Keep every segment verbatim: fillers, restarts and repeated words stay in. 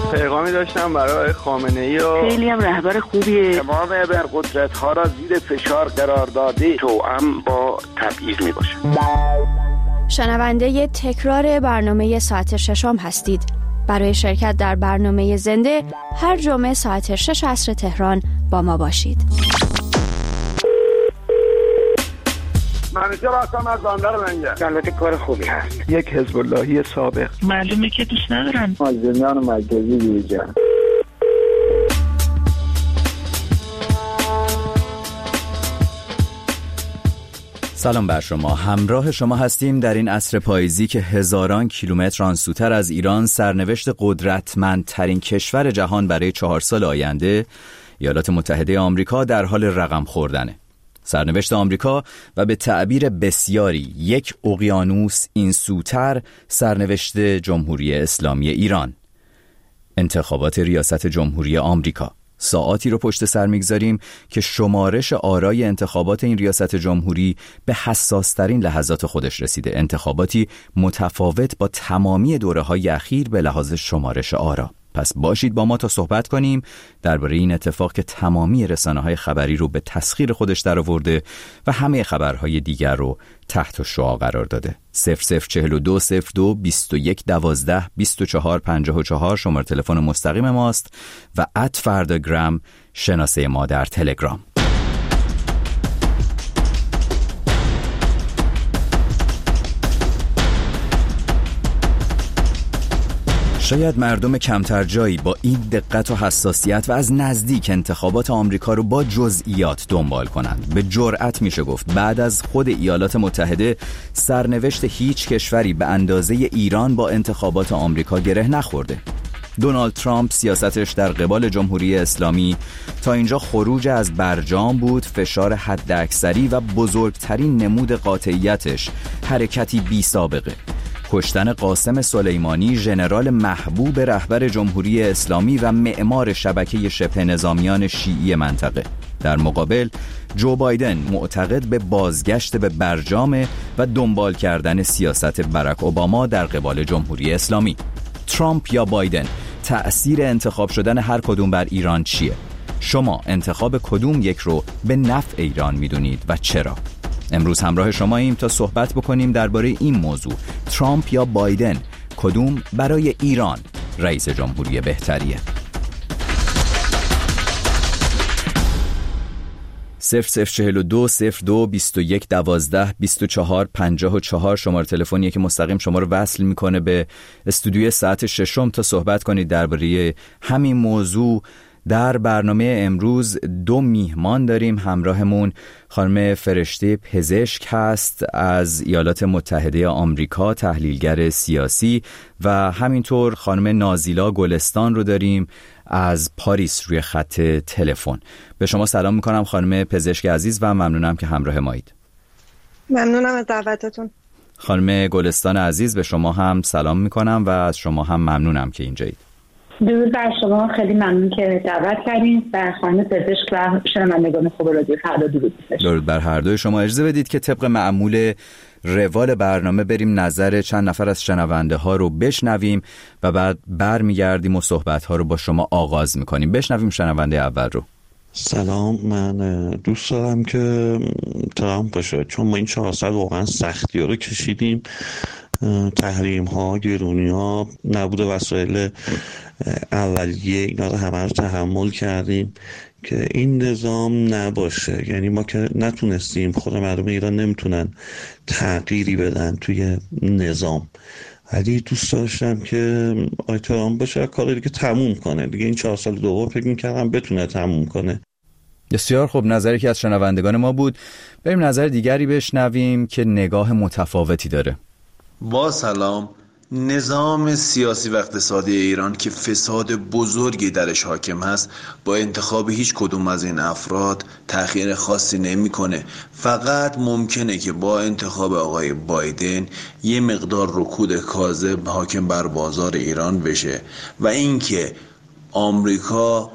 پیغامی داشتم برای خامنه‌ای و خیلی هم رهبر خوبیه. تمام ابرقدرت‌ها را زیر فشار قرار داده، توأم با تبعیض میباشه. شنونده تکرار برنامه ساعت ششم هستید. برای شرکت در برنامه زنده هر جمعه ساعت شش عصر تهران با ما باشید. منیجر هستم از بندر منگه. البته کار خوبی هست. یک حزب اللهی سابق. معلومه که دوست ندارن. مازنیان مرکزی بیرجان. سلام بر شما. همراه شما هستیم در این عصر پاییزی که هزاران کیلومتر آنسوتر از ایران سرنوشت قدرتمندترین کشور جهان برای چهار سال آینده، ایالات متحده آمریکا، در حال رقم خوردنه. سرنوشت آمریکا و به تعبیر بسیاری یک اقیانوس این سوتر سرنوشت جمهوری اسلامی ایران. انتخابات ریاست جمهوری آمریکا. ساعاتی رو پشت سر میگذاریم که شمارش آرای انتخابات این ریاست جمهوری به حساسترین لحظات خودش رسیده. انتخاباتی متفاوت با تمامی دوره‌های اخیر به لحاظ شمارش آرا. پس باشید با ما تا صحبت کنیم درباره این اتفاق که تمامی رسانه‌های خبری رو به تسخیر خودش درآورده و همه خبرهای دیگر رو تحت شعاع قرار داده. صفر صفر چهل و دو صفر دو بیست و یک دوازده بیست و چهار پنجاه و چهار شماره تلفن مستقیم ماست و ات فرداگرام شناسه ما در تلگرام. شاید مردم کمتر جایی با این دقت و حساسیت و از نزدیک انتخابات آمریکا رو با جزئیات دنبال کنند. به جرأت میشه گفت بعد از خود ایالات متحده سرنوشت هیچ کشوری به اندازه ایران با انتخابات آمریکا گره نخورده. دونالد ترامپ سیاستش در قبال جمهوری اسلامی تا اینجا خروج از برجام بود، فشار حداکثری و بزرگترین نمود قاطعیتش حرکتی بی سابقه. کشتن قاسم سلیمانی، ژنرال محبوب رهبر جمهوری اسلامی و معمار شبکه شبه نظامیان شیعی منطقه. در مقابل جو بایدن معتقد به بازگشت به برجام و دنبال کردن سیاست باراک اوباما در قبال جمهوری اسلامی. ترامپ یا بایدن، تأثیر انتخاب شدن هر کدوم بر ایران چیه؟ شما انتخاب کدوم یک رو به نفع ایران میدونید و چرا؟ امروز همراه شماییم تا صحبت بکنیم درباره این موضوع. ترامپ یا بایدن، کدوم برای ایران رئیس جمهوری بهتریه؟ صفر صفر چهل و دو صفر دو بیست و یک دوازده بیست و چهار پنجاه و چهار شماره تلفنیه که مستقیم شما رو وصل میکنه به استودیوی ساعت ششم تا صحبت کنید درباره همین موضوع. در برنامه امروز دو میهمان داریم. همراهمون خانم فرشته پزشک هست از ایالات متحده آمریکا، تحلیلگر سیاسی، و همینطور خانم نازیلا گلستان رو داریم از پاریس روی خط تلفن. به شما سلام میکنم خانم پزشک عزیز و ممنونم که همراه مایید. ممنونم از دعوتتون. خانم گلستان عزیز به شما هم سلام میکنم و از شما هم ممنونم که اینجایید. درود بر شما، خیلی ممنون که دعوت کردین و خانم پزشک و شنوندگان خوب رادیو فردا درود بفرستید. درود بر هر دوی شما. اجازه بدید که طبق معمول روال برنامه بریم نظر چند نفر از شنونده ها رو بشنویم و بعد برمیگردیم و صحبت ها رو با شما آغاز میکنیم. بشنویم شنونده اول رو. سلام، من دوست دارم که ترامپ باشه، چون ما این چهار سال واقعا سختی ها رو کشیدیم. تحریم ها، گرونی ها، نبود وسایل اولیه، اینا رو همه رو تحمل کردیم که این نظام نباشه. یعنی ما که نتونستیم، خود مردم ایران نمیتونن تغییری بدن توی نظام، ولی دوست داشتم که آقای ترامپ باشه کار دیگه تموم کنه. دیگه این چهار سال دوم فکر می‌کردم بتونه تموم کنه. بسیار خوب، نظری که از شنوندگان ما بود. بریم نظر دیگری بشنویم که نگاه متفاوتی داره. با سلام، نظام سیاسی و اقتصادی ایران که فساد بزرگی درش حاکم هست با انتخاب هیچ کدوم از این افراد تأخیر خاصی نمی‌کنه. فقط ممکنه که با انتخاب آقای بایدن یه مقدار رکود کاذب حاکم بر بازار ایران بشه و اینکه آمریکا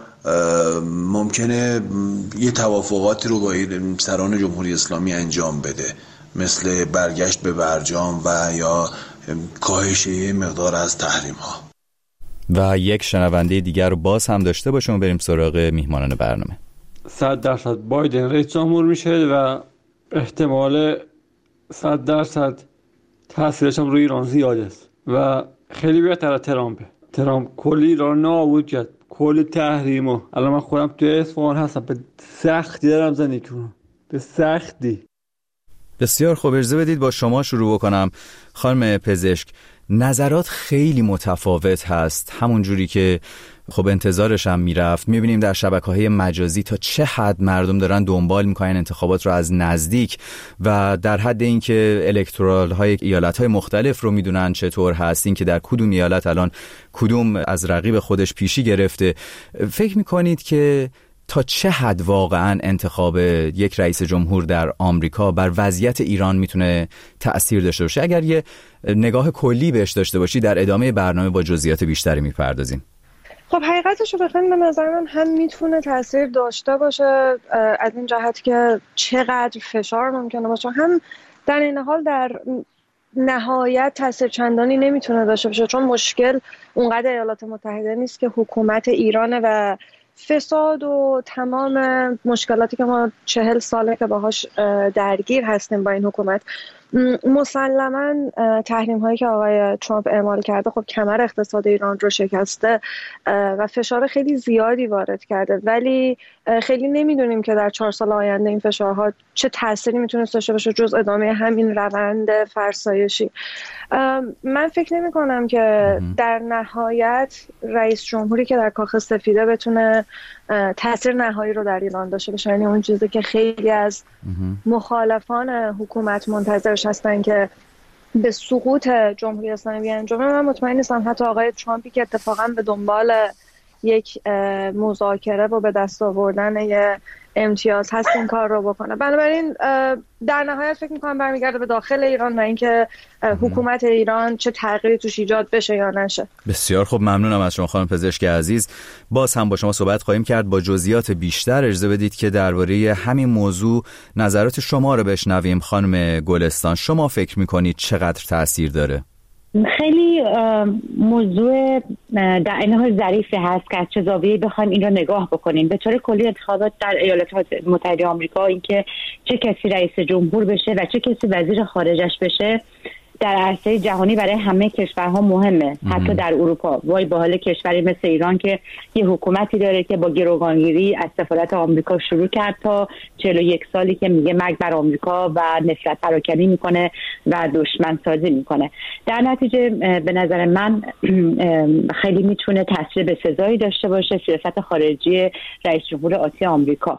ممکنه یه توافقاتی رو با سران جمهوری اسلامی انجام بده، مثل برگشت به برجام و یا کاهش یه مقدار از تحریم ها. و یک شنونده دیگر رو باز هم داشته باشیم و بریم سراغ میهمانان برنامه. صد درصد بایدن رئیس جمهور میشه و احتمال صد درصد تاثیرش هم روی ایران زیاد است و خیلی بهتر از ترامپه. ترامپ کلی ایران نابود کرد، کلی تحریمو. الان من خودم توی اصفهان هستم، به سختی دارم زندگی کنم، به سختی. بسیار خوب، اجازه بدید با شما شروع بکنم. خانم پزشک، نظرات خیلی متفاوت هست، همون جوری که خب انتظارش هم میرفت. میبینیم در شبکه‌های مجازی تا چه حد مردم دارن دنبال میکنن انتخابات رو از نزدیک و در حد اینکه الکترال های ایالت های مختلف رو میدونن چطور هست، این که در کدوم ایالت الان کدوم از رقیب خودش پیشی گرفته. فکر میکنید که تا چه حد واقعا انتخاب یک رئیس جمهور در آمریکا بر وضعیت ایران میتونه تأثیر داشته باشه؟ اگر یه نگاه کلی بهش داشته باشی در ادامه برنامه با جزئیات بیشتری میپردازیم. خب حقیقتش رو بخوایم به نظر من هم میتونه تاثیر داشته باشه از این جهت که چقدر فشار ممکنه باشه، هم در این حال در نهایت تاثیر چندانی نمیتونه داشته باشه، چون مشکل اونقدر ایالات متحده نیست که حکومت ایرانه و فساد و تمام مشکلاتی که ما چهل ساله که باهاش درگیر هستیم با این حکومت، مسلماً تحریم هایی که آقای ترامپ اعمال کرده خب کمر اقتصاد ایران رو شکسته و فشار خیلی زیادی وارد کرده، ولی خیلی نمیدونیم که در چهار سال آینده این فشارها چه تأثیری میتونه داشته باشه جز ادامه همین روند فرسایشی. من فکر نمی کنم که در نهایت رئیس جمهوری که در کاخ سفیده بتونه تأثیر نهایی رو در ایران داشته باشه، یعنی اون چیزی که خیلی از مخالفان حکومت منتظرش هستن که به سقوط جمهوری اسلامی بیانجامه. من مطمئن نیستم حتی آقای ترامپی که اتفاقا به دنبال یک مذاکره و به دست آوردن یه امتیاز هست این کار رو بکنه. بنابراین در نهایت فکر میکنم برمیگرده به داخل ایران و اینکه حکومت ایران چه تغییری توش ایجاد بشه یا نشه. بسیار خوب، ممنونم از شما خانم پزشک عزیز. باز هم با شما صحبت خواهیم کرد با جزئیات بیشتر. اجازه بدید که درباره همین موضوع نظرات شما رو بشنویم. خانم گلستان، شما فکر میکنید چقدر تأثیر داره؟ خیلی موضوع در این حال ظریفی هست که از چه زاویه‌ای بخوایم این رو نگاه بکنیم. به طور کلی انتخابات در ایالات متحده آمریکا، اینکه چه کسی رئیس جمهور بشه و چه کسی وزیر خارجش بشه در عرصه جهانی برای همه کشورها مهمه، حتی در اروپا. وای به حال کشوری مثل ایران که یه حکومتی داره که با گروگانگیری از سفارت آمریکا شروع کرد تا چهل و یک سالی که میگه مرگ بر آمریکا و نفرت پراکنی میکنه و دشمن سازی میکنه. در نتیجه به نظر من خیلی میتونه تاثیر بسزایی داشته باشه سیاست خارجی رئیس جمهور آتی آمریکا.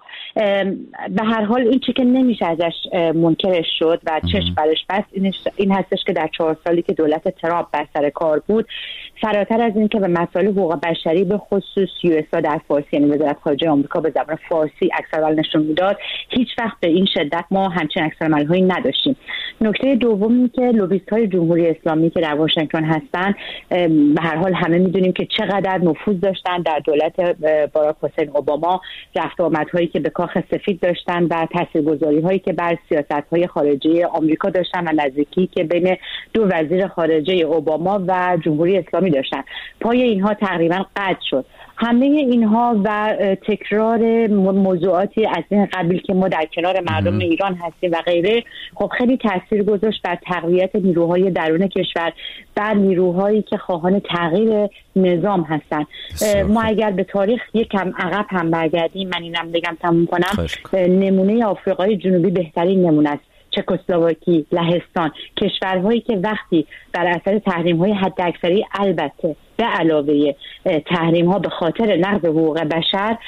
به هر حال این چیزی که نمیشه ازش منکرش شد و چشم برش بست این هستش که در چهار سالی که دولت ترامپ بر سر کار بود، فراتر از این که به مسائل حقوق بشری به خصوص یو اس ا در فارسی، یعنی وزارت خارجه آمریکا به زبان فارسی عکس‌العمل نشون میداد، هیچ وقت به این شدت ما همچین عکس‌العمل‌هایی نداشتیم. نکته دوم این که لوبیست‌های جمهوری اسلامی که در واشنگتن هستن، به هر حال همه میدونیم که چقدر نفوذ داشتن در دولت باراک حسین اوباما، رفت و آمدهایی که به کاخ سفید داشتن و تاثیرگذاری‌هایی که بر سیاست‌های خارجی آمریکا داشتن و نزدیکی که بین دو وزیر خارجه اوباما و جمهوری اسلامی داشتن. پای اینها تقریبا قطع شد. همه اینها و تکرار موضوعاتی از این قبیل که ما در کنار مردم ایران هستیم و غیره، خب خیلی تاثیر گذاشت بر تقویت نیروهای درون کشور، بر نیروهایی که خواهان تغییر نظام هستن. ما اگر به تاریخ یکم عقب هم برگردیم، من اینم بگم تموم کنم، نمونه آفریقای جنوبی بهترین نمونه است. چکسلواکی، لهستان، کشورهایی که وقتی بر اثر تحریم‌های حداکثری، البته به علاوه تحریم‌ها به خاطر نقض حقوق بشر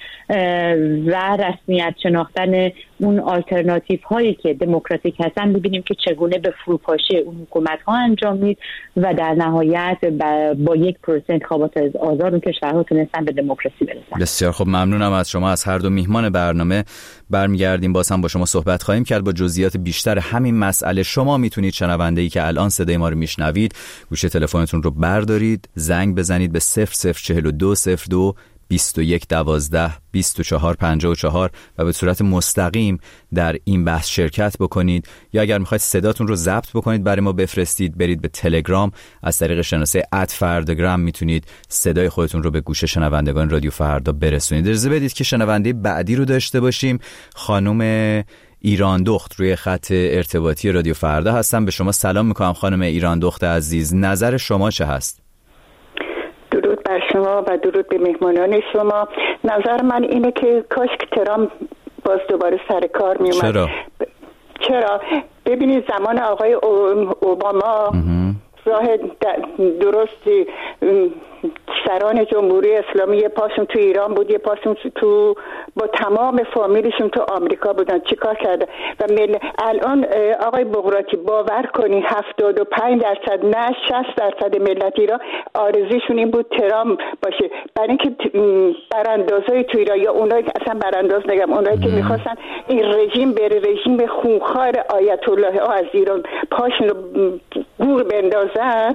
و رسمیت شناختن اون آلترناتیو هایی که دموکراتیک هستن، ببینیم که چگونه به فروپاشی اون حکومت ها انجامید و در نهایت با یک پروسه انتخابات آزاد اون کشورها تونستن به دموکراسی برسن. بسیار خب، ممنونم از شما. از هر دو میهمان برنامه برمیگردیم، باز هم با شما صحبت خواهیم کرد با جزئیات بیشتر همین مسئله. شما میتونید شنونده‌ای که الان صدای ما رو میشنوید گوشه تلفنتون رو بردارید، زنگ بزنید به صفر صفر چهل و دو صفر دو بیست و یک دوازده بیست و چهار پنجاه و چهار و به صورت مستقیم در این بحث شرکت بکنید. یا اگر میخواید صداتون رو ضبط بکنید برای ما بفرستید، برید به تلگرام، از طریق شناسه ات فرداگرام میتونید صدای خودتون رو به گوش شنوندگان رادیو فردا برسونید. اجازه بدید که شنونده بعدی رو داشته باشیم. خانم ایران دخت روی خط ارتباطی رادیو فردا هستم. به شما سلام میکنم خانم ایران دخت عزیز، نظر شما چه هست؟ درود بر شما و درود به مهمانان شما. نظر من اینه که کاش که ترامپ باز دوباره سر کار میومد. چرا؟ چرا؟ ببینید زمان آقای اوباما راه درستی سران جمهوری اسلامی پاشون تو ایران بود، یه پاشون تو با تمام فامیلشون تو آمریکا بودن. چیکار کرده؟ و مل... الان آقای بغراتی باور کنی هفتاد و پنج درصد نه شصت درصد ملت ایران آرزوشون این بود ترامپ باشه، برای اینکه براندازای تو ایران یا اونایی که اصلا برانداز نگم، اونایی که میخواستن این رژیم بره، رژیم خونخوار آیت الله ها از ایران پاشون رو گور بندازن،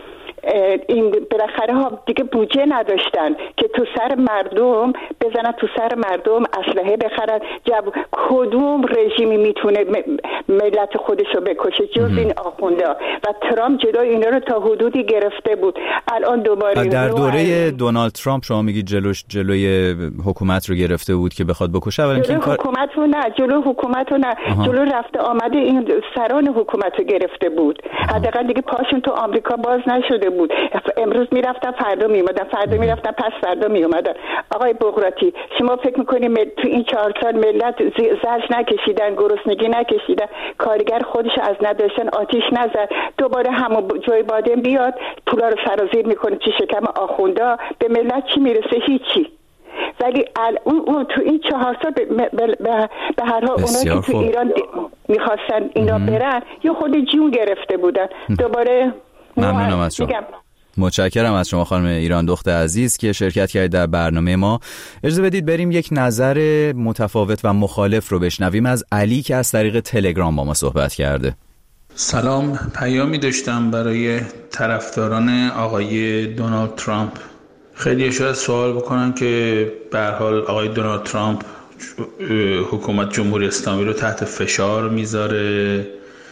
این بالاخره ها دیگه بودجه نداشتن که تو سر مردم بزنن، تو سر مردم اسلحه بخرن. جب کدوم رژیمی میتونه ملت خودشو بکشه جز این آخونده؟ و ترامپ جلوی اینا رو تا حدودی گرفته بود. الان دوباره در دوره دونالد ترامپ شما میگید جلوش جلوی حکومت رو گرفته بود که بخواد بکشه؟ ولی جلوی حکومت رو نه، جلوی حکومت رو نه، جلوی رفته آمده این سران حکومت رو گرفته بود. حداقل دیگه پاشون تو آمریکا باز نشده بود. امروز میرفتن فردا میومدن، فردا میرفتن پس فردا میومدن. آقای بغراتی شما فکر میکنید تو این چهار سال ملت زرش نکشیدن، گرسنگی نکشیدن، کارگر خودش از نداشتن آتیش نزد، دوباره همون جای بادم بیاد پولا رو سرازیر میکنه چه شکم آخونده؟ به ملت چی میرسه؟ هیچی. ولی اون, اون تو این چهار سال به, به, به هر حال اونایی که تو ایران میخواستن اینا برن یا خود جون گرفته بودن. دوباره ممنونم از شما. متشکرم از شما خانم ایران دخت عزیز که شرکت کردید در برنامه ما. اجازه بدید بریم یک نظر متفاوت و مخالف رو بشنویم از علی که از طریق تلگرام با ما صحبت کرده. سلام، پیامی داشتم برای طرفداران آقای دونالد ترامپ. خیلی شاید سوال بکنن که به هر حال آقای دونالد ترامپ حکومت جمهوری اسلامی رو تحت فشار میذاره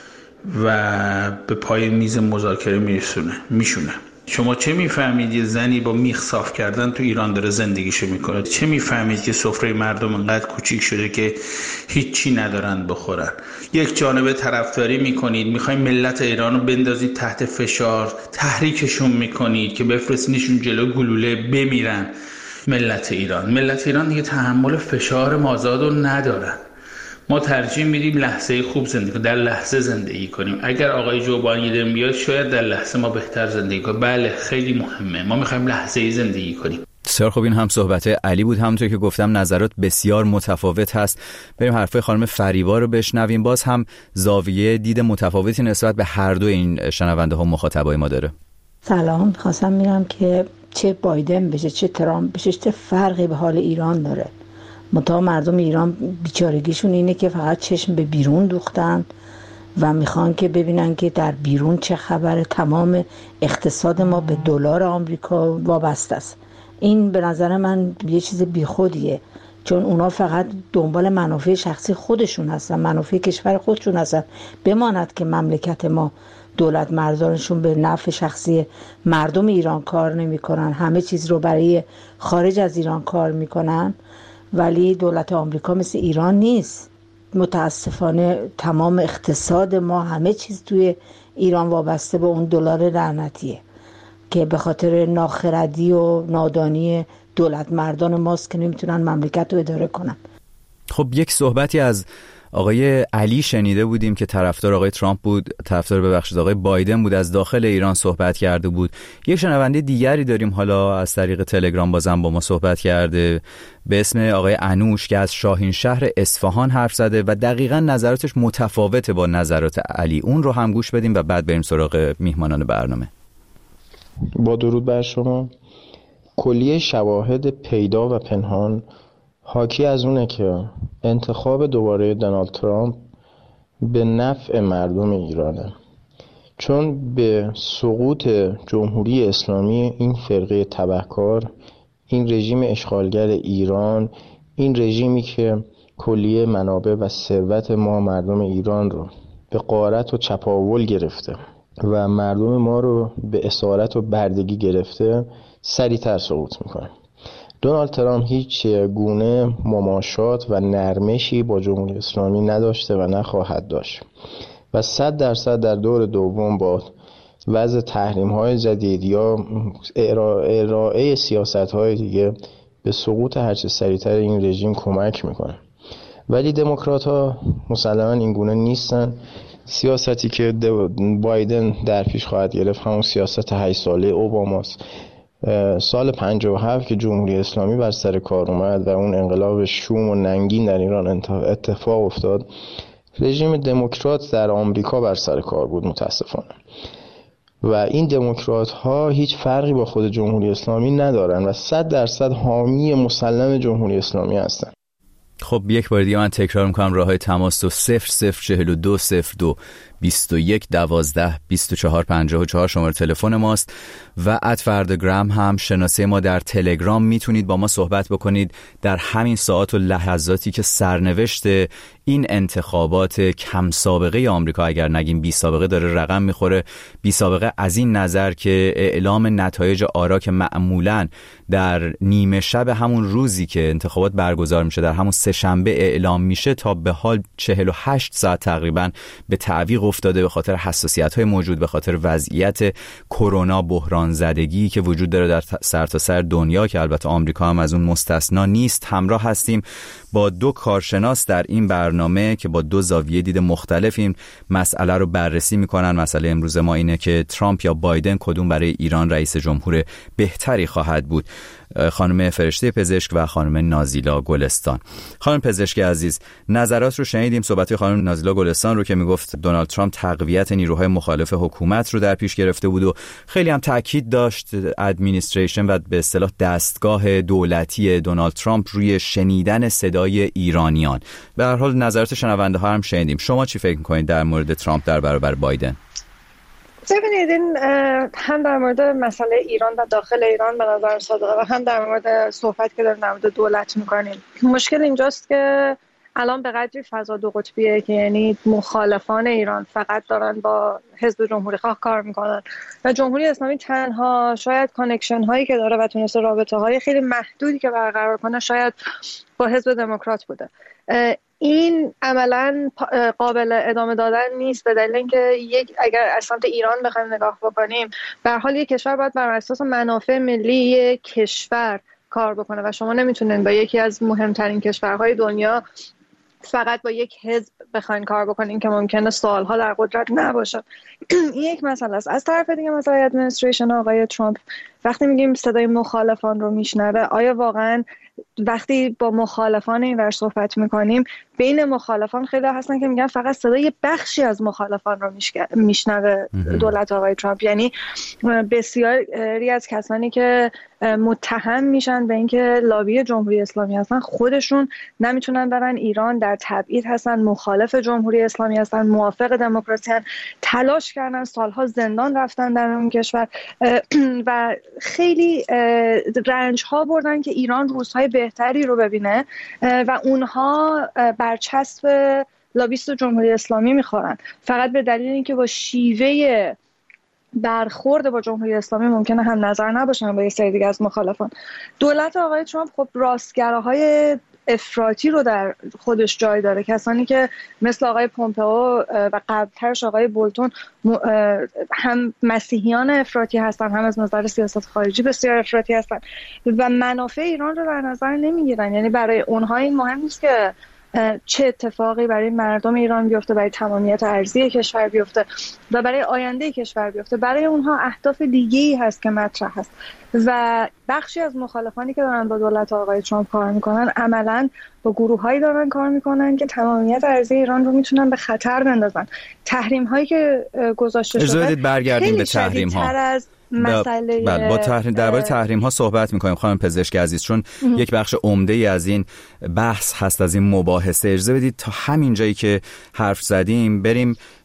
و به پای میز مذاکره میرسونه میشونه. شما چه میفهمید یه زنی با میخ صاف کردن تو ایران داره زندگیشو میکنه؟ چه میفهمید که سفره مردم انقدر کوچیک شده که هیچی ندارن بخورن؟ یک جانبه طرفداری میکنید، میخواید ملت ایران رو بندازید تحت فشار، تحریکشون میکنید که بفرستینشون جلو گلوله بمیرن. ملت ایران ملت ایران دیگه تحمل فشار مازاد رو ندارن. ما ترجیح میدیم لحظه خوب زندگی کنیم، در لحظه زندگی کنیم. اگر آقای جو بایدن بیاد شاید در لحظه ما بهتر زندگی کنیم. بله خیلی مهمه، ما میخوایم لحظه ای زندگی کنیم. بسیار خوب، این هم صحبت علی بود. همونطور که گفتم نظرات بسیار متفاوت هست. بریم حرفای خانم فریبا رو بشنویم. باز هم زاویه دید متفاوتی نسبت به هر دو این شنونده ها مخاطبای ما داره. سلام، خواستم میگم که چه بایدن بشه چه ترامپ بشه چه فرقی به حال ایران داره. متا مردم ایران بیچارگیشون اینه که فقط چشم به بیرون دوختن و میخوان که ببینن که در بیرون چه خبره. تمام اقتصاد ما به دلار آمریکا وابسته است. این به نظر من یه چیز بیخودیه، چون اونا فقط دنبال منافع شخصی خودشون هستن، منافع کشور خودشون هستن. بماند که مملکت ما دولت مردانشون به نفع شخصی مردم ایران کار نمی کنن، همه چیز رو برای خارج از ایران کار میکنن. ولی دولت آمریکا مثل ایران نیست. متاسفانه تمام اقتصاد ما همه چیز توی ایران وابسته به اون دلار لعنتیه که به خاطر ناخردی و نادانی دولت مردان ماست که نمیتونن مملکت رو اداره کنن. خب یک صحبتی از آقای علی شنیده بودیم که طرفدار آقای ترامپ بود، طرفدار ببخشید آقای بایدن بود، از داخل ایران صحبت کرده بود. یک شنونده دیگری داریم حالا از طریق تلگرام بازم با ما صحبت کرده به اسم آقای انوش که از شاهین شهر اصفهان حرف زده و دقیقاً نظراتش متفاوته با نظرات علی. اون رو هم گوش بدیم و بعد بریم سراغ میهمانان برنامه. با درود بر شما. کلیه شواهد پیدا و پنهان حاکی از اونه که انتخاب دوباره دونالد ترامپ به نفع مردم ایرانه، چون به سقوط جمهوری اسلامی این فرقه تبهکار این رژیم اشغالگر ایران، این رژیمی که کلیه منابع و ثروت ما مردم ایران رو به غارت و چپاول گرفته و مردم ما رو به اسارت و بردگی گرفته، سریعتر سقوط میکنه. دونالد ترامپ هیچ گونه مماشات و نرمشی با جمهوری اسلامی نداشته و نخواهد داشت و صد درصد در دور دوم با وضع تحریم های جدید یا ارائه سیاست های دیگه به سقوط هرچه سریعتر این رژیم کمک میکنه. ولی دموکرات ها مسلماً این گونه نیستن. سیاستی که بایدن در پیش خواهد گرفت همون سیاست هشت ساله اوباماست. سال پنجاه و هفت که جمهوری اسلامی بر سر کار اومد و اون انقلاب شوم و ننگین در ایران اتفاق افتاد، رژیم دموکرات در آمریکا بر سر کار بود متاسفانه. و این دموکرات ها هیچ فرقی با خود جمهوری اسلامی ندارن و صد درصد حامی مسلم جمهوری اسلامی هستن. خب یک بار دیگه من تکرار میکنم راههای تماس تو صفر صفر چهل و دو صفر دو بیست و یک دوازده بیست و چهار پنجاه و چهار شماره تلفن ماست و ات فردگرام هم شناسه ما در تلگرام. میتونید با ما صحبت بکنید در همین ساعات و لحظاتی که سرنوشت این انتخابات کم سابقه آمریکا، اگر نگیم بی سابقه، داره رقم میخوره. بی سابقه از این نظر که اعلام نتایج آرا که معمولاً در نیمه شب همون روزی که انتخابات برگزار میشه، در همون سه شنبه اعلام میشه، تا به حال چهل و هشت ساعت تقریباً به تعویق افتاده به خاطر حساسیت‌های موجود، به خاطر وضعیت کرونا، بحران زدگی که وجود داره در سرتاسر دنیا که البته آمریکا هم از اون مستثنا نیست. همراه هستیم با دو کارشناس در این برنامه که با دو زاویه دید مختلف این مسئله رو بررسی میکنن. مسئله امروز ما اینه که ترامپ یا بایدن کدوم برای ایران رئیس جمهور بهتری خواهد بود. خانم فرشته پزشک و خانم نازیلا گلستان. خانم پزشک عزیز، نظرات رو شنیدیم، صحبت خانم نازیلا گلستان رو که میگفت دونالد ترامپ تقویت نیروهای مخالف حکومت رو در پیش گرفته بود و خیلی هم تاکید داشت ادمنستریشن و به اصطلاح دستگاه دولتی دونالد ترامپ روی شنیدن صدای ایرانیان. به هر حال نظرات شنونده ها هم شنیدیم. شما چی فکر می‌کنید در مورد ترامپ در برابر بایدن؟ ببینید، این هم در مورد مسئله ایران و داخل ایران به نظر صادقه و هم در مورد صحبت که داریم در مورد دولت میکنیم. مشکل اینجاست که الان به قدری فضا دو قطبیه که یعنی مخالفان ایران فقط دارن با حزب جمهوری خواه کار میکنن و جمهوری اسلامی تنها شاید کانکشن هایی که داره و تونسته رابطه های خیلی محدودی که برقرار کنه شاید با حزب دموکرات بوده. این عملاً قابل ادامه دادن نیست، به دلیل اینکه یک اگر از سمت ایران بخوایم نگاه بکنیم، به هر حال یک کشور باید بر اساس منافع ملی یک کشور کار بکنه و شما نمیتونین با یکی از مهمترین کشورهای دنیا فقط با یک حزب بخواین کار بکنین که ممکنه سالها در قدرت نباشه. این یک مسئله است. از طرف دیگه مسئله ادمنستریشن آقای ترامپ، وقتی میگیم صدای مخالفان رو میشنوه، آیا واقعا وقتی با مخالفان این ور صحبت میکنیم، بین مخالفان خیلی هستن که میگن فقط صدای بخشی از مخالفان رو میشنوه دولت آقای ترامپ. یعنی بسیاری از کسانی که متهم میشن به اینکه لابی جمهوری اسلامی هستن، خودشون نمیتونن برن ایران، در تبعید هستن، مخالف جمهوری اسلامی هستن، موافق دموکراسی هستن، تلاش کردن، سالها زندان رفتن در اون کشور و خیلی رنج ها بردن که ایران روزهای بهتری رو ببینه و اونها برچسب لابیست جمهوری اسلامی میخورن فقط به دلیل اینکه با شیوه برخورد با جمهوری اسلامی ممکنه هم نظر نباشن با یه سری دیگه از مخالفان. دولت آقای ترامپ خب راستگراهای افراطی رو در خودش جای داره، کسانی که مثل آقای پومپئو و قبلترش آقای بولتون هم مسیحیان افراطی هستن، هم از نظر سیاست خارجی بسیار افراطی هستن و منافع ایران رو در نظر نمیگیرن. یعنی برای اونها این مهم نیست که چه اتفاقی برای مردم ایران بیفته، برای تمامیت ارضی کشور بیفته و برای آینده کشور بیفته. برای اونها اهداف دیگه‌ای هست که مطرح هست و بخشی از مخالفانی که دارن با دولت آقای ترامپ کار میکنن عملاً با گروه‌هایی دارن کار میکنن که تمامیت ارضی ایران رو میتونن به خطر بندازن. تحریم هایی که گذاشته شده، اجازه برگردیم به تحریم ها. مسئله بله، با تحریم درباره تحریم ها صحبت می‌کنیم خانم پزشک عزیز، چون اه. یک بخش عمده‌ای از این بحث هست، از این مباحثه. اجازه بدید تا همین جایی که حرف زدیم بریم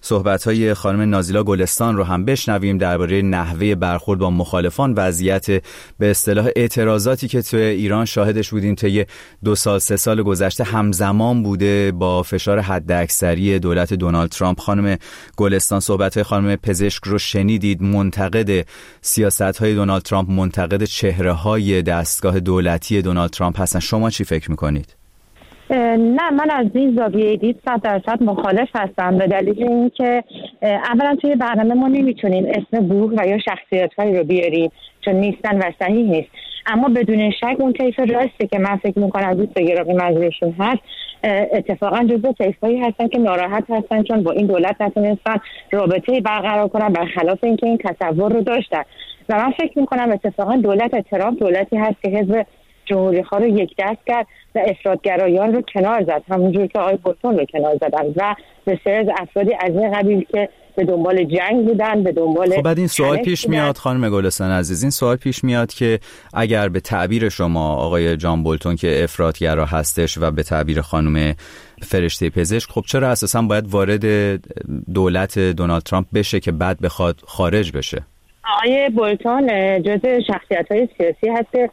صحبت‌های خانم نازیلا گلستان رو هم بشنویم درباره نحوه برخورد با مخالفان، وضعیت به اصطلاح اعتراضاتی که توی ایران شاهدش بودیم طی دو سال سه سال گذشته همزمان بوده با فشار حداکثری دولت دونالد ترامپ. خانم گلستان، صحبت‌های خانم پزشک رو شنیدید، منتقد سیاست‌های دونالد ترامپ، منتقد چهره‌های دستگاه دولتی دونالد ترامپ هستن. شما چی فکر می‌کنید؟ نه، من از این زاویه دید صد درصد مخالف هستم، به دلیل اینکه اولا توی برنامه ما نمیتونیم اسم گروه و یا شخصیت‌هایی رو بیاریم چون نیستن و صحیح نیست، اما بدون شک اون طیف راسته که من فکر میکنم دوست گرامی منظورشون هست اتفاقا جزو طیفایی هستن که ناراحت هستن چون با این دولت نتونستن رابطه برقرار کنن برخلاف اینکه این تصور رو داشتن. و من فکر میکنم اتفاقا دولت ترامپ دولتی هست که حزب جمهوری خواه رو یک دست کرد و افراطگرایان رو کنار زد، همونجور که آقای بولتون رو کنار زدن و بسیار از افرادی از این قبیل که به دنبال جنگ بودن، به دنبال خب بعد این سوال پیش بودن. میاد خانم گلستان عزیز، این سوال پیش میاد که اگر به تعبیر شما آقای جان بولتون که افراطگرا هستش و به تعبیر خانم فرشته پزشک، خب چرا اساساً باید وارد دولت دونالد ترامپ بشه که بعد بخواد خارج بشه؟ آقای بولتون جزء شخصیت‌های سیاسی هست که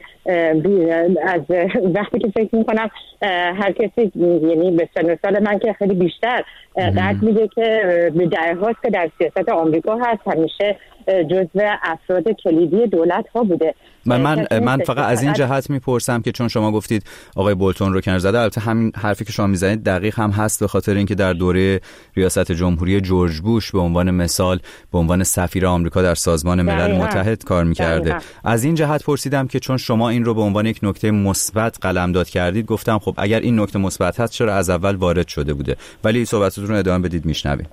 از وقتی که فکر می‌کنم هر کسی یعنی به سن و سال من که خیلی بیشتر قدر میده که به دههاست که در سیاست آمریکا هست، همیشه جزء افراد کلیدی دولت ها بوده. من من, من فقط از این جهت میپرسم که چون شما گفتید آقای بولتون رو کنار زده، البته همین حرفی که شما میزنید دقیق هم هست، به خاطر اینکه در دوره ریاست جمهوری جورج بوش به عنوان مثال به عنوان سفیر آمریکا در سازمان ملل متحد کار میکرده. از این جهت پرسیدم که چون شما این رو به عنوان یک نکته مثبت قلمداد کردید، گفتم خب اگر این نکته مثبت هست چرا از اول وارد شده بوده. ولی صحبتتون رو ادامه بدید، میشنویم.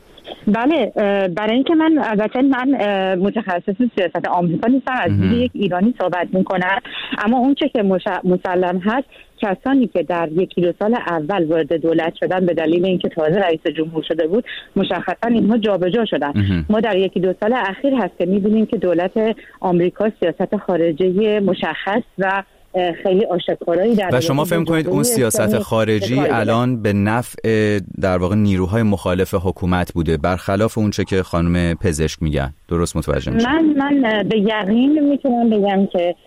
بله، برای اینکه من البته من متخصص سیاست آمریکا نیستم، از دید یک ایرانی صحبت میکنم، اما اون چه که مسلم هست کسانی که در یکی دو سال اول وارد دولت شدن به دلیل اینکه تازه رئیس جمهور شده بود مشخصا اینها جابجا شدن. ما در یکی دو سال اخیر هست که میبینیم که دولت آمریکا سیاست خارجی مشخص و خیلی آشکارایی در و شما فهم کنید اون سیاست خارجی الان به نفع در واقع نیروهای مخالف حکومت بوده، برخلاف اون چه که خانم پزشک میگن. درست متوجه میشم؟ من من به یقین میتونم بگم که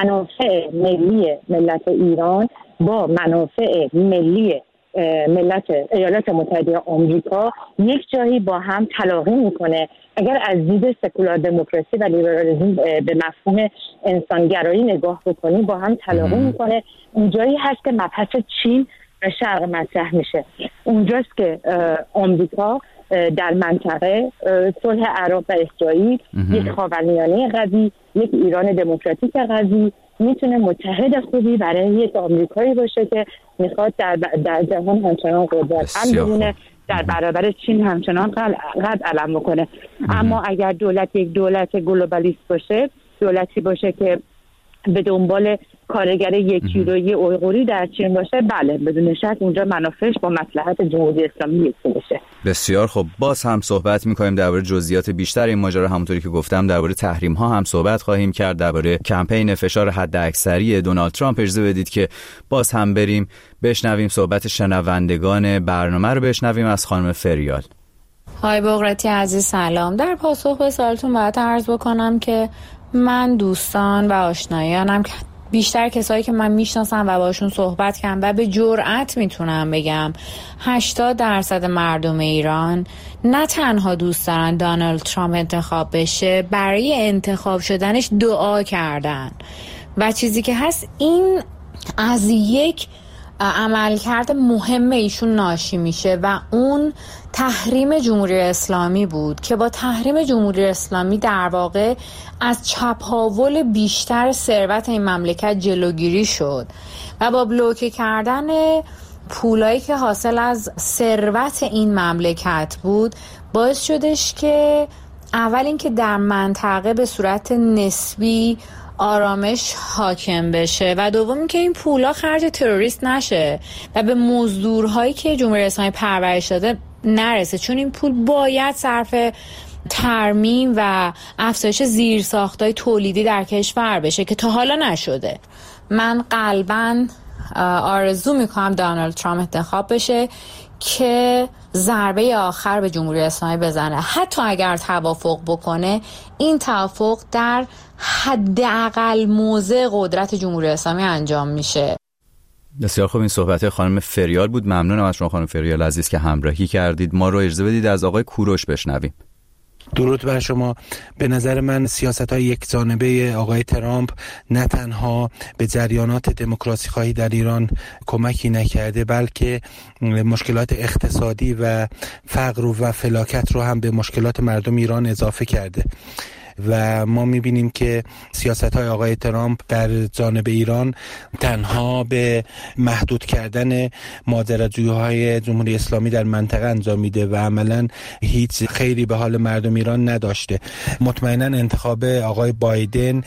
منافع ملی ملت ایران با منافع ملی ملت ایالات متحده آمریکا یک جایی با هم تلاقی میکنه. اگر از دید سکولار دموکراسی و لیبرالیسم به مفهوم انسانگرایی نگاه بکنیم با هم تلاقی میکنه. اونجایی هست که مبحث چین و شرق مطرح میشه. اونجاست که آمریکا در منطقه صلح عرب و اسرائیل، یک خاورمیانه قوی، یک ایران دموکراتیک قوی میتونه متحد خوبی برای یک آمریکایی باشه که میخواد در, در جهان همچنان قدرتمند بمونه، در برابر چین همچنان قد علم بکنه. اما اگر دولت یک دولت گلوبالیست باشه، دولتی باشه که به دنبال کارگر یک یورویی اویغوری در چین باشه، بله بدون شک اونجا منافعش با مصلحت جمهوری اسلامی یکی بشه. بسیار خب، باز هم صحبت می‌کنیم درباره جزئیات بیشتر این ماجرا. همونطوری که گفتم درباره تحریم‌ها هم صحبت خواهیم کرد، درباره کمپین فشار حداکثری دونالد ترامپ. اجازه بدید که باز هم بریم بشنویم صحبت شنوندگان برنامه رو بشنویم از خانم فریال. های بقرتی عزیز سلام. در پاسخ به سوالتون باید عرض بکنم که من دوستان و آشنایانم بیشتر کسایی که من میشناسم و باشون صحبت کردم و به جرئت میتونم بگم هشتاد درصد مردم ایران نه تنها دوست دارن دونالد ترامپ انتخاب بشه، برای انتخاب شدنش دعا کردن. و چیزی که هست این از یک عملکرد مهم ایشون ناشی میشه و اون تحریم جمهوری اسلامی بود که با تحریم جمهوری اسلامی در واقع از چپاول بیشتر ثروت این مملکت جلوگیری شد و با بلوکه کردن پولایی که حاصل از ثروت این مملکت بود باعث شدش که اول اینکه در منطقه به صورت نسبی آرامش حاکم بشه و دوم که این پولا خرج تروریست نشه و به مزدورهایی که جمهوری اسلامی پرورش داده نرسه، چون این پول باید صرف ترمیم و افزایش زیرساخت‌های تولیدی در کشور بشه که تا حالا نشده. من قلباً آرزو میکنم دونالد ترامپ انتخاب بشه که ضربه آخر به جمهوری اسلامی بزنه. حتی اگر توافق بکنه، این توافق در حداقل موضع قدرت جمهوری اسلامی انجام میشه. بسیار خوب، این صحبت خانم فریال بود. ممنونم از شما خانم فریال عزیز که همراهی کردید. ما رو اجازه بدید از آقای کوروش بشنویم. درود بر شما. به نظر من سیاست‌های یکجانبه آقای ترامپ نه تنها به جریانات دموکراسی خواهی در ایران کمکی نکرده، بلکه مشکلات اقتصادی و فقر و فلاکت رو هم به مشکلات مردم ایران اضافه کرده و ما میبینیم که سیاست‌های آقای ترامپ در جانب ایران تنها به محدود کردن ماجراجویی‌های جمهوری اسلامی در منطقه انجام میده و عملاً هیچ خیری به حال مردم ایران نداشته. مطمئناً انتخاب آقای بایدن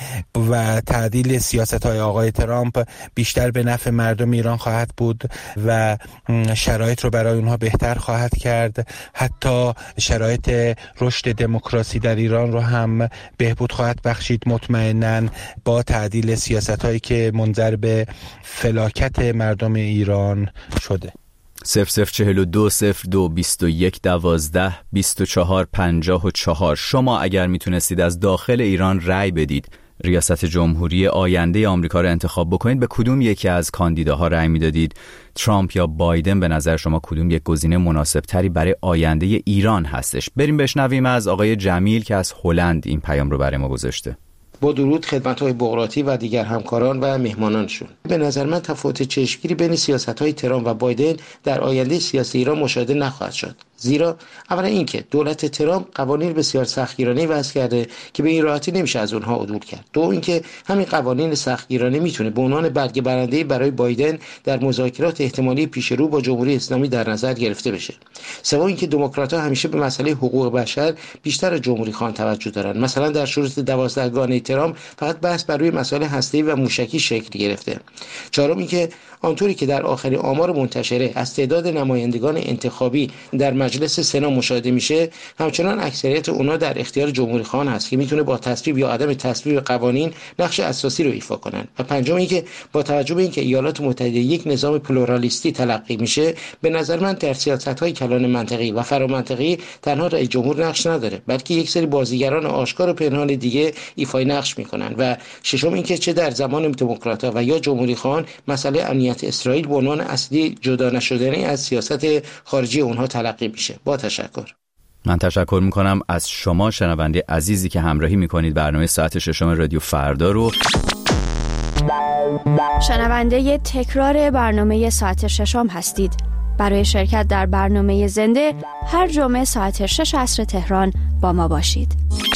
و تعدیل سیاست‌های آقای ترامپ بیشتر به نفع مردم ایران خواهد بود و شرایط رو برای اونها بهتر خواهد کرد. حتی شرایط رشد دموکراسی در ایران رو هم بهبود خواهد بخشید، مطمئناً با تعدیل سیاست‌هایی که منجر به فلاکت مردم ایران شده. صفر صفر چهل و دو صفر دو بیست و یک دوازده بیست و چهار پنجاه و چهار. شما اگر میتونستید از داخل ایران رأی بدید، ریاست جمهوری آینده آمریکا رو انتخاب بکنید، به کدوم یکی از کاندیداها رأی میدادید؟ ترامپ یا بایدن؟ به نظر شما کدوم یک گزینه مناسب تری برای آینده ایران هستش؟ بریم بشنویم از آقای جمیل که از هلند این پیام رو برای ما گذاشته. با درود خدمت‌های بغراتی و دیگر همکاران و مهمانانشون. به نظر من تفاوت چشمگیری بین سیاست‌های ترامپ و بایدن در آینده سیاسی ایران مشاهده نخواهد شد. زیرا اولا اینکه دولت ترامپ قوانین بسیار سختگیرانه وضع کرده که به این راحتی نمیشه از اونها عدول کرد. دو اینکه همین قوانین سختگیرانه میتونه به عنوان برگ برنده برای بایدن در مذاکرات احتمالی پیش رو با جمهوری اسلامی در نظر گرفته بشه. سوم اینکه دموکرات‌ها همیشه به مسئله حقوق بشر بیشتر از جمهوری خواهان توجه دارن. مثلا در شروط دوازدهگانه ترامپ فقط بحث بر روی مسائل هسته‌ای و موشکی شکل گرفته. چهارم اینکه آنطوری که در آخرین آمار منتشره از تعداد نمایندگان انتخابی در مجلس سنا مشاهده میشه، همچنان اکثریت اونا در اختیار جمهوری خواهان هست که میتونه با تصویب یا عدم تصویب قوانین نقش اساسی رو ایفا کنن. و پنجم اینکه با توجه به اینکه ایالات متحده یک نظام پلورالیستی تلقی میشه، به نظر من در سیاست‌های کلان منطقی و فرامنطقی تنها رئیس جمهور نقش نداره، بلکه یک سری بازیگران آشکار و پنهان دیگه ایفای نقش میکنن. و ششم اینکه چه در زمان دموکرات‌ها و یا جمهوری خواهان مسئله امنیت اسرائیل به عنوان اصلی جدا نشدنی از سیاست خارجی اونها تلقی میشه. با تشکر. من تشکر میکنم از شما شنونده عزیزی که همراهی میکنید برنامه ساعت ششم رادیو فردا رو. شنونده تکرار برنامه ساعت ششم هستید. برای شرکت در برنامه زنده هر جمعه ساعت شش عصر تهران با ما باشید.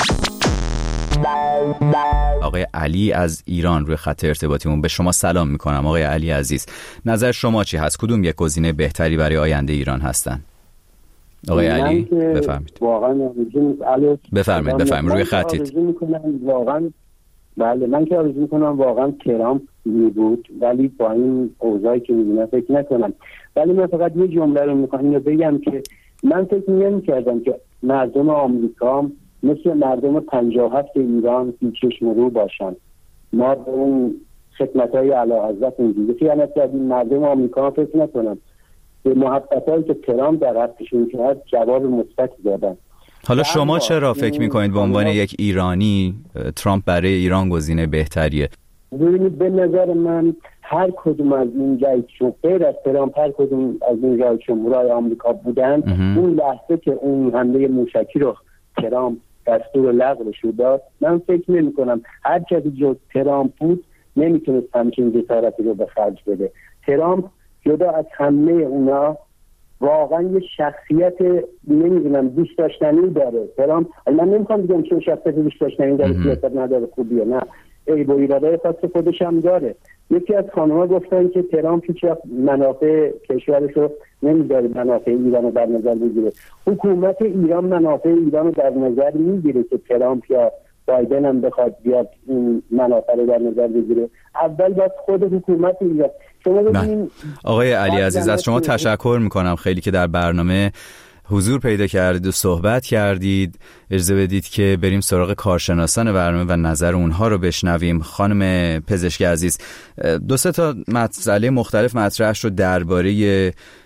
آقای علی از ایران روی خط ارتباطیمون. به شما سلام میکنم آقای علی عزیز. نظر شما چی هست؟ کدوم یک گزینه بهتری برای آینده ایران هستن؟ آقای علی بفرمایید. واقعا بفرمایید بفرمایید روی خطید. واقعا بله من که آرزو میکنم واقعا ترامپ می بود، ولی با این اوضاعی که میبینم فکر نکنم. ولی من فقط یه جمله رو میخوام اینو بگم که من فکر نمی‌کردم که مردم آمریکا مثل مردم پنجاه و هفت ایران بی‌چشم رو باشن. ما به اون خدمت‌های اعلیحضرت اینجوری خیانت کردیم. مردم آمریکا فکر نکنم به محبتایی که ترامپ در حقشون کرد جواب مثبتی دادن. حالا شما چرا فکر میکنید به عنوان یک ایرانی ترامپ برای ایران گزینه بهتریه؟ ببینید به نظر من هر کدوم از این رئیس جمهور غیر از ترامپ هر کدوم از این رئیس جمهورهای آمریکا بودن، اون لحظه که اون حمله موشکی رو ترامپ دستور لغوش رو داد، من فکر نمی کنم هر کسی جز ترامپ بود نمیتونست همچین جسارتی رو به خرج بده. ترامپ جدا از همه اونا واقعا یه شخصیت نمیدونم دوست داشتنی داره. ترامپ من نمیخوام بگم چه شخصیت دوست داشتنی داره، سیاست نداره، خوبیه، نه، عیب و ایرادای خاص خودش هم داره. یکی از خانم‌ها گفتن که ترامپ هیچ وقت منافع کشورش رو نمیذاره منافع ایران رو در نظر بگیره. حکومت ایران منافع ایران رو در نظر میگیره که ترامپ یا بایدن هم بخواد بیاد این منافع رو در نظر بگیره. اول باید خود حکومت ایران. شما ببینید آقای علی عزیز از شما تشکر میکنم خیلی که در برنامه حضور پیدا کردید و صحبت کردید. اجازه بدید که بریم سراغ کارشناسان برنامه و نظر اونها رو بشنویم. خانم پزشک عزیز، دو سه تا مسئله مختلف مطرح شد درباره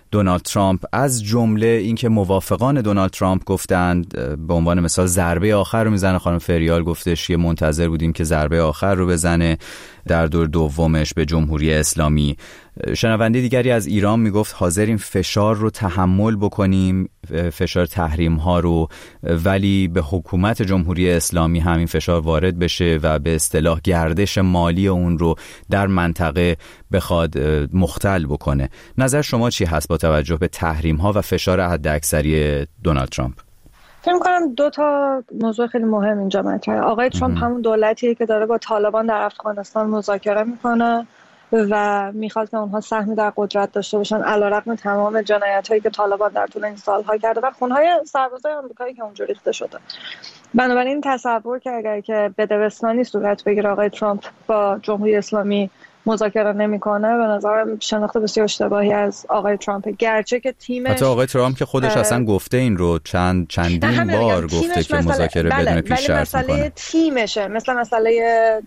دونالد ترامپ، از جمله اینکه موافقان دونالد ترامپ گفتند به عنوان مثال ضربه آخر رو میزنه. خانم فریال گفتش یه منتظر بودیم که ضربه آخر رو بزنه در دور دومش به جمهوری اسلامی. شنونده دیگری از ایران میگفت حاضریم فشار رو تحمل بکنیم، فشار تحریم ها رو، ولی به حکومت جمهوری اسلامی همین فشار وارد بشه و به اصطلاح گردش مالی اون رو در منطقه بخواد مختل بکنه. نظر شما چی هست با توجه به تحریم ها و فشار حداکثری دونالد ترامپ؟ فکر می‌کنم دو تا موضوع خیلی مهم اینجا مطرحه. آقای ترامپ همون دولتیه که داره با طالبان در افغانستان مذاکره میکنه و میخواد که اونها سهمی در قدرت داشته باشن علیرغم تمام جنایت‌هایی که طالبان در طول این سالها کرده و خونهای سربازای آمریکایی که اونجا ریخته شده. بنابراین تصور که اگر که بدبستانی صورت بگیره آقای ترامپ با جمهوری اسلامی مذاکره نمیکنه، به نظرم شناخت بسیار اشتباهی از آقای ترامپ، گرچه که تیمش حتی آقای ترامپ که خودش اصلا گفته این رو چند چندین بار گفته که مذاکره بله، بدون پیش شرط میکنه. مسئله تیمشه، مثل مسئله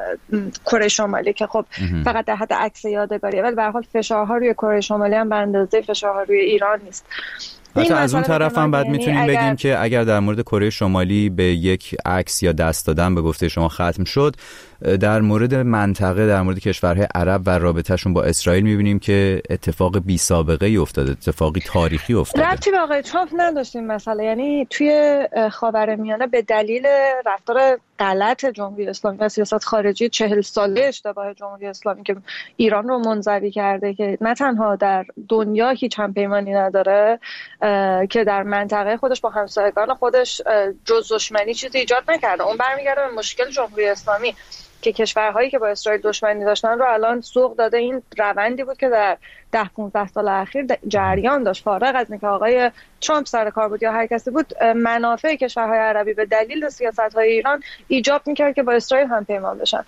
کره شمالی که خب اه. فقط در حد عکس یادگاریه، ولی به هر حال فشارها روی کره شمالی هم به اندازه فشارها روی ایران نیست. حتی از اون طرف هم بعد یعنی میتونیم اگر... بگیم که اگر در مورد کره شمالی به یک عکس یا دست دادن به گفته شما ختم شد، در مورد منطقه، در مورد کشورهای عرب و رابطهشون با اسرائیل میبینیم که اتفاق بی سابقه ای افتاده، اتفاقی تاریخی افتاده. ربطی به آقای ترامپ نداشتیم مسئله، یعنی توی خاورمیانه به دلیل رفتار غلط جمهوری اسلامی و سیاست خارجی چهل ساله اشتباه جمهوری اسلامی که ایران رو منزوی کرده، که نه تنها در دنیا هیچ همپیمانی نداره که در منطقه خودش با همسایگان خودش جز دشمنی چیزی ایجاد نکرده. اون برمیگرده به مشکل جمهوری اسلامی که کشورهایی که با اسرائیل دشمنی داشتن رو الان سوق داده. این روندی بود که در ده پانزده سال اخیر جریان داشت، فارغ از اینکه آقای ترامپ سر کار بود یا هر کسی بود، منافع کشورهای عربی به دلیل سیاست‌های ایران ایجاب می‌کرد که با اسرائیل هم پیمان بشن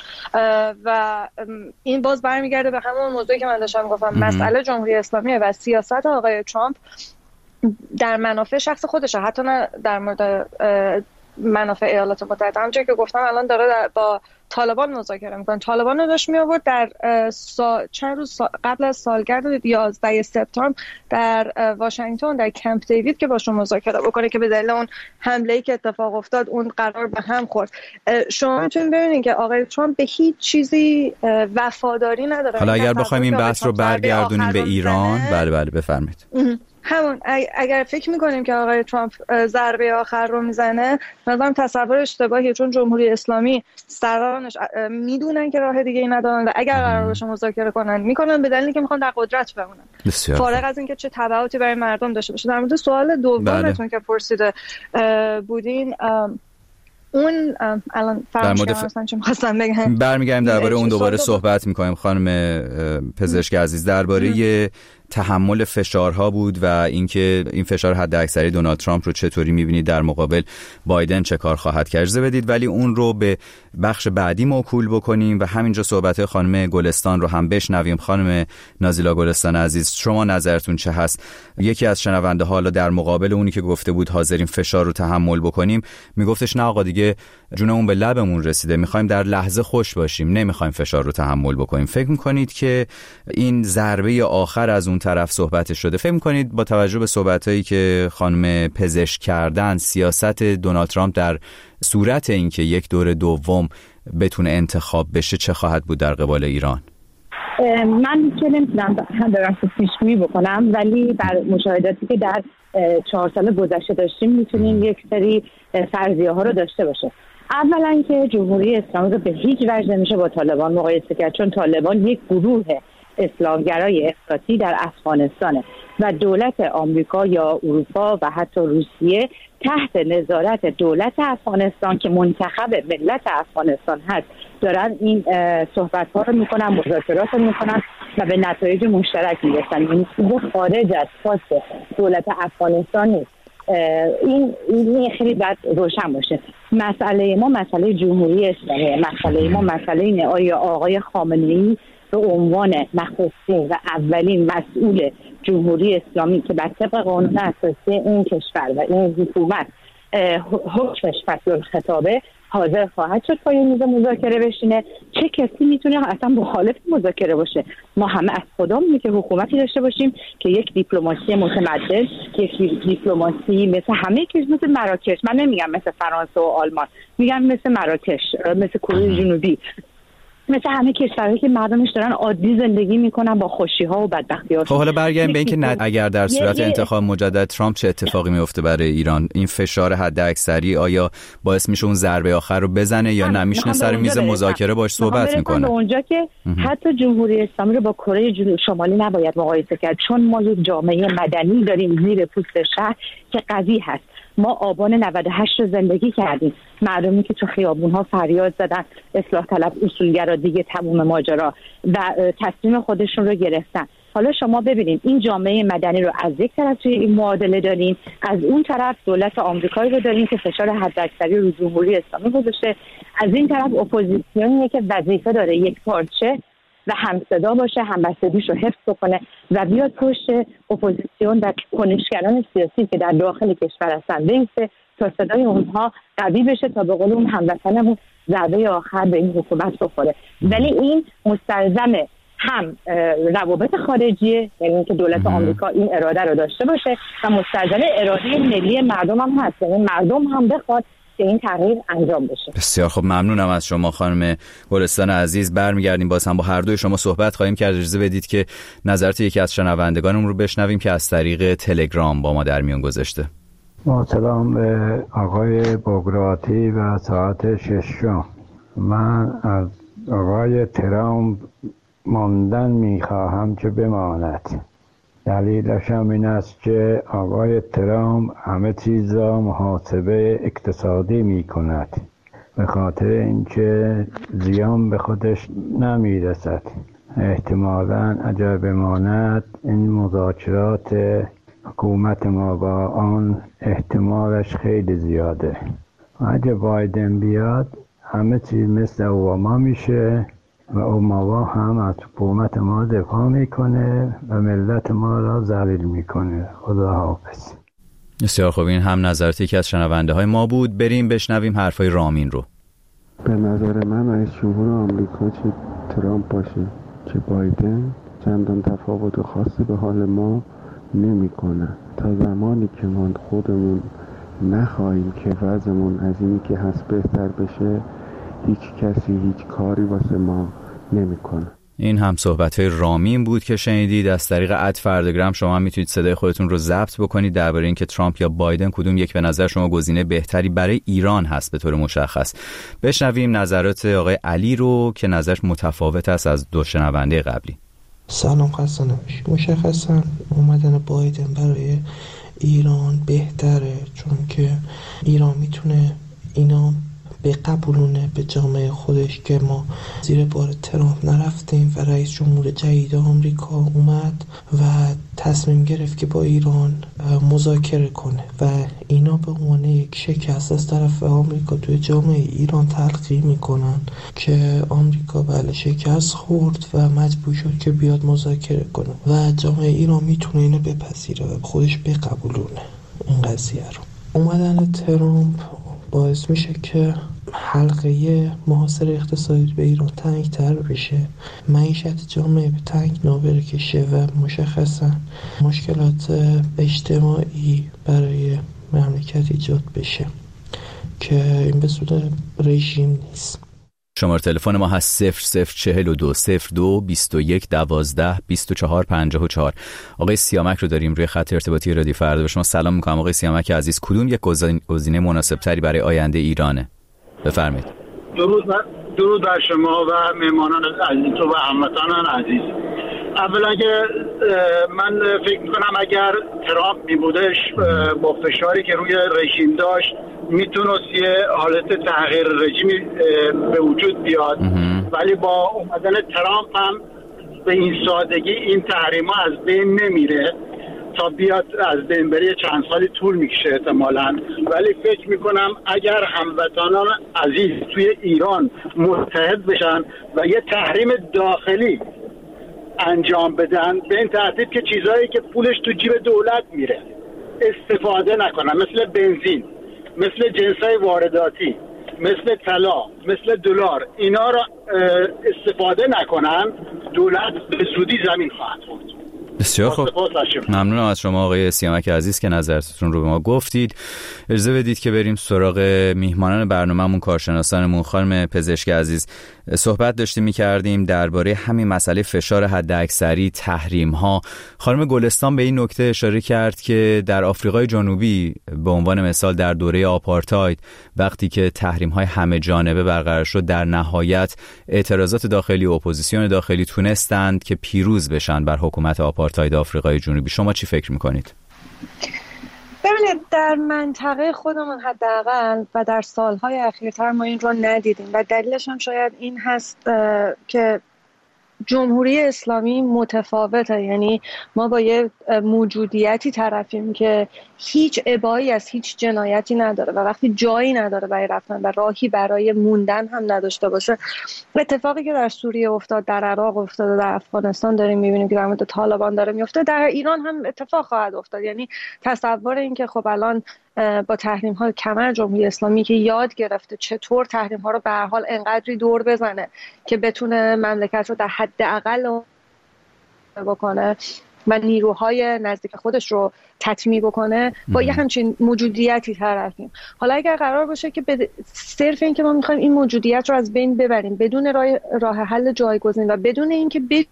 و این باز برمیگرده به همون موضوعی که من داشتم گفتم، مسئله جمهوری اسلامی و سیاست آقای ترامپ در منافع شخص خودشه، حتی نه در مورد منافع ایالات متحده. همونجوری که گفتم الان داره با طالبان مذاکره میکنه. طالبان رو داشت می آورد در سا... چند روز سا... قبل از سالگرد یازده سپتامبر در واشنگتن در کمپ دیوید که باشون مذاکره بکنه که به دلیل اون حمله‌ای که اتفاق افتاد اون قرار به هم خورد. شما میتونید ببینید که آقای ترامپ به هیچ چیزی وفاداری نداره. حالا اگر بخوایم این بحث رو برگردونیم به ایران، بله بله بفرمایید. همون اگر فکر میکنیم که آقای ترامپ ضربه آخر رو میزنه، مثلا تصور اشتباهیه، چون جمهوری اسلامی سرانش میدونن که راه دیگه ای ندارن و اگر قرار باشه مذاکره کنن میکنن به دلیلی که میخوان در قدرت بمونن، فارغ از اینکه چه تبعاتی برای مردم داشته باشه. در مورد سوال دومتون که پرسیده بودین، اون الان فراموش کردم چی می‌خواستم بگم. برمیگردیم درباره اون دوباره صحبت می‌کنیم. خانم پزشک عزیز، درباره تحمل فشارها بود و اینکه این فشار حداکثری دونالد ترامپ رو چطوری می‌بینید، در مقابل بایدن چه کار خواهد کرد. اجازه بدید ولی اون رو به بخش بعدی موکول بکنیم و همینجا صحبت خانم گلستان رو هم بشنویم. خانم نازیلا گلستان عزیز، شما نظرتون چه هست؟ یکی از شنونده ها حالا در مقابل اونی که گفته بود حاضرین فشار رو تحمل بکنیم، میگفتش نه آقا دیگه جونمون به لبمون رسیده، میخوایم در لحظه خوش باشیم، نمیخوایم فشار رو تحمل بکنیم. فکر میکنید که این ضربه آخر از اون طرف صحبت شده؟ فکر میکنید با توجه به صحبتایی که خانم پزشک کردن، سیاست دونالد ترامپ در صورت اینکه یک دور دوم بتونه انتخاب بشه چه خواهد بود در قبال ایران؟ من که نمیتونم هم دارم پیش‌بینی بکنم، ولی بر مشاهداتی که در چهار سال گذشته داشتیم میتونیم یک سری فرضیه ها رو داشته باشه. اولا که جمهوری اسلامی رو به هیچ وجه نمیشه با طالبان مقایسه کرد، چون طالبان یک گروه اسلامگرای افراطی در افغانستانه و دولت آمریکا یا اروپا و حتی روسیه تحت نظارت دولت افغانستان که منتخب ملت افغانستان هست دارن این صحبت ها رو میکنن، مذاکرات رو میکنن و به نتایج مشترک میرسن. این چیز خارج از خواست دولت افغانستان نیست. این این خیلی باید روشن باشه. مسئله ما مسئله جمهوری اسلامی، مسئله ما مسئله اینه آیا آقای خامنه‌ای به عنوان نخستین و اولین مسئول جمهوری اسلامی که بر طبق قانون اساسی این کشور و این حکومت حکمش فصل الخطابه حاضر خواهد شد پای میز مذاکره بشینه، چه کسی میتونه اصلا مخالف مذاکره باشه. ما همه از خدامونه که حکومتی داشته باشیم که یک دیپلماسی متمدن، یک دیپلماسی مثل همه کشور، مثل مراکش، من نمیگم مثل فرانسه و آلمان، میگم مثل مراکش، مثل کره جنوبی، مثل همه کشورهایی که مردمش دارن عادی زندگی میکنن با خوشی‌ها و بدبختی‌ها. خب حالا برگردیم به اینکه ند... اگر در صورت انتخاب مجدد ترامپ چه اتفاقی میفته برای ایران؟ این فشار حداکثری آیا باعث میشه اون ضربه آخر رو بزنه یا نه میشینه سر میز مذاکره باش صحبت میکنه؟ به اونجا که حتی جمهوری اسلامی رو با کره شمالی نباید مقایسه کرد، چون ما یک جامعه مدنی داریم زیر پوست شهر که قوی هست. ما آبان نود و هشت رو زندگی کردیم، مردمی که تو خیابون‌ها فریاد زدن اصلاح طلب اصولگرا دیگه تموم ماجرا و تصمیم خودشون رو گرفتن. حالا شما ببینید این جامعه مدنی رو از یک طرف توی این معادله دارین، از اون طرف دولت آمریکایی رو دارین که فشار حداکثری رو جمهوری اسلامی گذاشته، از این طرف اپوزیسیونیه که وظیفه داره یک پارچه و همصدا باشه، همبستگیش رو حفظ بکنه و بیاد پشت اپوزیسیون و کنشگران سیاسی که در داخل کشور هستن بایسته تا صدای اونها قوی بشه تا به قول اون هموطنمون ضربه آخر به این حکومت بخوره. ولی این مستلزم هم روابط خارجیه، یعنی اینکه دولت آمریکا این اراده رو داشته باشه و مستلزم اراده ملی مردم هم هست، یعنی مردم هم بخواد که این تغییر انجام بشه. بسیار خب، ممنونم از شما خانم گلستان عزیز. برمیگردیم باز هم با هر دوی شما صحبت خواهیم کرد. اجازه بدید که نظرات یکی از شنوندگانمون رو بشنویم که از طریق تلگرام با ما در میون گذاشته. با سلام به آقای بوگراتی و ساعت ششم. من از آقای ترامپ ماندن میخواهم که بماند. دلیلش هم این است که آقای ترامپ همه چیز را محاسبه اقتصادی می کند، به خاطر اینکه زیان به خودش نمی رسد. احتمالاً اگر بماند این مذاکرات حکومت ما با آن احتمالش خیلی زیاده. اگر بایدن بیاد همه چیز مثل اوباما میشه و اوباما هم از حکومت ما دفاع میکنه و ملت ما را ذلیل میکنه. خدا حافظ. بسیار خوب، این هم نظرات یکی از شنونده های ما بود. بریم بشنویم حرفای رامین رو. به نظر من رئیس جمهور آمریکا چه ترامپ باشه چه بایدن چندان تفاوت خاصی به حال ما نمیکنه. تا زمانی که ما خودمون نخواهیم که وضعمون از اینی که هست بهتر بشه، هیچ کسی هیچ کاری واسه ما نمیکنه. این هم صحبت‌های رامین بود که شنیدید. از طریق اد فردگرام شما هم میتونید صدای خودتون رو ضبط بکنید درباره اینکه ترامپ یا بایدن کدوم یک به نظر شما گزینه بهتری برای ایران هست به طور مشخص. بشنویم نظرات آقای علی رو که نظرش متفاوت است از دو شنونده قبلی. سلام، خسته نباشید. مشخصا اومدن بایدن برای ایران بهتره، چون که ایران میتونه اینا به قبولونه به جامعه خودش که ما زیر بار ترامپ نرفتیم و رئیس جمهور جدید آمریکا اومد و تصمیم گرفت که با ایران مذاکره کنه و اینا به عنوان یک شکست از طرف آمریکا توی جامعه ایران تلقی میکنن که آمریکا بله شکست خورد و مجبور شد که بیاد مذاکره کنه و جامعه ایران میتونه اینو بپذیره و خودش بقبولونه این قضیه رو. اومدن ترامپ باعث میشه که حلقه محاصره اقتصادی به ایران تنگ‌تر بشه، معیشت جامعه به تنگ نابره کشه و مشخصا مشکلات اجتماعی برای مملکت ایجاد بشه که این به صورت رژیم نیست. شماره تلفن ما هست صفر صفر چهل و دو صفر دو بیست و یک دوازده بیست و چهار پنجاه و چهار. آقای سیامک رو داریم روی خط ارتباطی رادیو فردا. به شما سلام میکنم آقای سیامک عزیز. کدوم یک گزینه مناسب تری برای آینده ایرانه؟ بفرمایید. درود بر درود بر شما و مهمانان عزیز و هموطنان عزیز. اولا که من فکر میکنم اگر ترامپ میبودش با فشاری که روی رژیم داشت میتونست یه حالت تغییر رژیمی به وجود بیاد، ولی با اومدن ترامپ هم به این سادگی این تحریما از بین نمیره. تا بیاد از بین بره چند سالی طول میکشه احتمالاً، ولی فکر میکنم اگر هموطنان عزیز توی ایران متحد بشن و یه تحریم داخلی انجام بدن به این ترتیب که چیزایی که پولش تو جیب دولت میره استفاده نکنن، مثل بنزین، مثل جنسای وارداتی، مثل طلا، مثل دلار اینا را استفاده نکنن، دولت به زودی زمین خواهد خورد. بسیار خوب، ممنونم از شما آقای سیامک عزیز که نظرتون رو به ما گفتید. اجازه بدید که بریم سراغ میهمانان برنامه‌مون، کارشناسانمون. خانم پزشک عزیز، صحبت داشتیم می‌کردیم درباره همین مسئله فشار حداکثری، تحریم‌ها. خانم گلستان به این نکته اشاره کرد که در آفریقای جنوبی به عنوان مثال در دوره آپارتاید وقتی که تحریم‌های همه جانبه برقرار شد، در نهایت اعتراضات داخلی و اپوزیسیون داخلی تونستند که پیروز بشن بر حکومت آپارتاید آفریقای جنوبی. شما چی فکر می‌کنید؟ ببینید، در منطقه خودمون حداقل و در سالهای اخیرتر ما این رو ندیدیم و دلیلش هم شاید این هست که جمهوری اسلامی متفاوته. یعنی ما با یه موجودیتی طرفیم که هیچ ابایی از هیچ جنایتی نداره و وقتی جایی نداره برای رفتن و راهی برای موندن هم نداشته باشه، اتفاقی که در سوریه افتاد، در عراق افتاد، در افغانستان داریم میبینیم که در مورد طالبان داره میفته، در ایران هم اتفاق خواهد افتاد. یعنی تصور این که خب الان با تحریم ها کمر جمهوری اسلامی که یاد گرفته چطور تحریم ها رو به هر حال انقدری دور بزنه که بتونه مملکت رو در حداقل بکنه و نیروهای نزدیک خودش رو تطمیع بکنه، با یه همچین موجودیتی طرفیم. حالا اگر قرار باشه که به صرف این که ما میخوایم این موجودیت رو از بین ببریم بدون راه, راه حل جایگزین و بدون اینکه ب...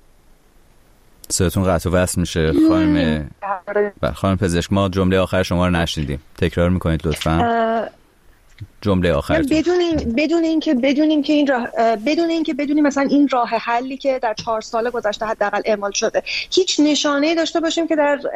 صداتون قطع و وصل میشه خانم خانم پزشک. ما جمله آخر شما رو نشنیدیم، تکرار میکنید لطفاً جمله آخر. بدون این بدون اینکه بدون اینکه این راه بدون اینکه بدونیم مثلا این راه حلی که در چهار سال گذشته حداقل اعمال شده هیچ نشانه‌ای داشته باشیم که در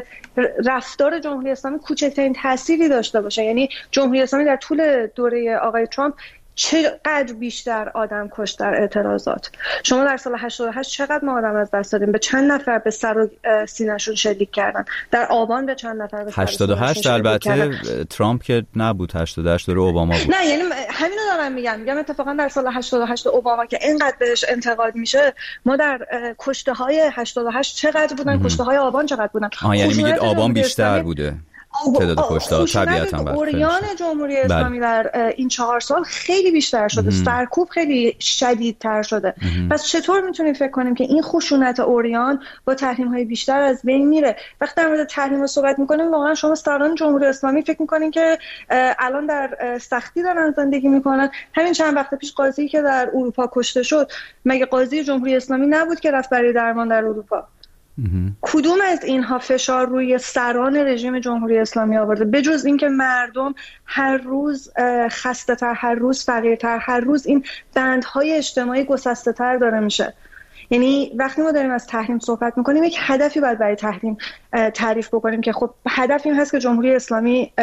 رفتار جمهوری اسلامی کوچکترین تأثیری داشته باشه. یعنی جمهوری اسلامی در طول دوره آقای ترامپ چقدر بیشتر آدم کشت در اعتراضات. شما در سال هشتاد و هشت چقدر ما آدم از دست دادیم؟ به چند نفر به سر و سینه‌شون شلیک کردن. در آبان به چند نفر به سر هشتاد و هشت البته ترامپ که نبود، هشتاد و هشت دوره اوباما بود. نه یعنی همین رو دارم میگم میگم اتفاقا در سال هشتاد و هشت اوباما که اینقدر بهش انتقاد میشه، ما در کشته های هشتاد و هشت چقدر بودن، کشته های آبان چقدر بودن. آه یعنی میگید آبان بیشتر بوده تعداد کشته طبیعتاً. اوریان جمهوری اسلامی در این چهار سال خیلی بیشتر شده، سرکوب خیلی شدیدتر شده. پس چطور میتونیم فکر کنیم که این خشونت اوریان با تحریم‌های بیشتر از بین میره؟ وقتی در مورد تحریم صحبت میکنیم واقعا شما سران جمهوری اسلامی فکر میکنین که الان در سختی دارن زندگی میکنن؟ همین چند وقت پیش قاضی که در اروپا کشته شد مگه قاضی جمهوری اسلامی نبود که رفت برای درمان در اروپا؟ کدوم از اینها فشار روی سران رژیم جمهوری اسلامی آورده بجز اینکه مردم هر روز خسته تر، هر روز فقیرتر، هر روز این بندهای اجتماعی گسسته تر داره میشه؟ یعنی وقتی ما داریم از تحریم صحبت میکنیم یک هدفی باید برای تحریم تعریف بکنیم که خب هدف این هست که جمهوری اسلامی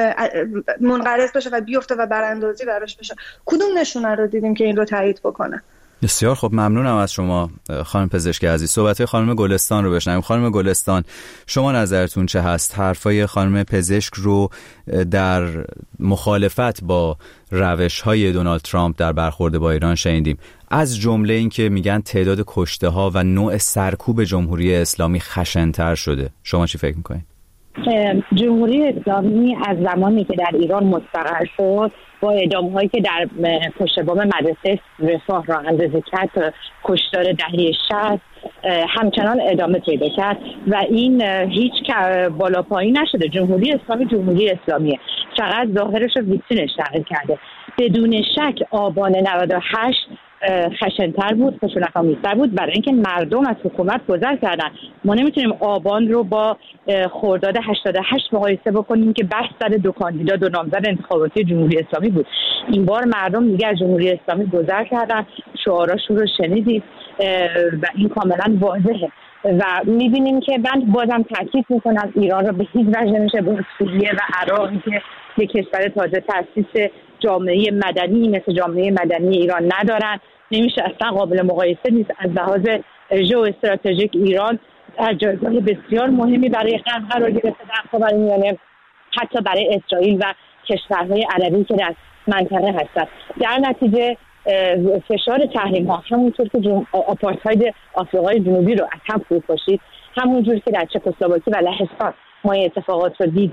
منقرض بشه و بیفته و براندازی براش بشه. کدوم نشونه رو دیدیم که این رو تایید بکنه؟ بسیار خب، ممنونم از شما خانم پزشک عزیز. صحبت خانم گلستان رو بشنویم. خانم گلستان، شما نظرتون چه هست؟ حرفای خانم پزشک رو در مخالفت با روش‌های دونالد ترامپ در برخورد با ایران شنیدیم، از جمله این که میگن تعداد کشته ها و نوع سرکوب جمهوری اسلامی خشن‌تر شده. شما چی فکر میکنید؟ جمهوری اسلامی از زمانی که در ایران مستقر شد با اعدام‌هایی که در پشت بام مدرسه رفاه راه اندازی کرد، کشتار دهه شصت همچنان ادامه پیدا کرد و این هیچ بالا پایین نشده. جمهوری اسلامی جمهوری اسلامیه، فقط ظاهرش رو ویترینش تغییر کرده. بدون شک آبان نود و هشت خشن‌تر بود، خشونت‌آمیزتر بود، برای اینکه مردم از حکومت گذر کردن. ما نمیتونیم آبان رو با خرداد هشتاد و هشت مقایسه بکنیم که بحث سر دو کاندیدا دو نامزد انتخاباتی جمهوری اسلامی بود. این بار مردم دیگه از جمهوری اسلامی گذر کردن، شعاراشون رو شنیدید و این کاملا واضحه و میبینیم که من بازم تاکید میکنم ایران رو به هیچ وجه نمیشه با سوریه و عراق که یک کشور تازه تأسیس جامعه مدنی مثل جامعه مدنی ایران ندارن، نمیشه، اصلا قابل مقایسه نیست. از لحاظ ژئواستراتژیک ایران در جایگاه بسیار مهمی برای خلق قرار گرفته در خاورمیانه، حتی برای اسرائیل و کشورهای عربی که در منطقه هستند. در نتیجه فشار تحریم ها همونطور که آپارتاید آفریقای جنوبی رو از هم فرو کشید، همونجور که در چکسلواکی و لهستان ما اتفاقات رو دیدیم،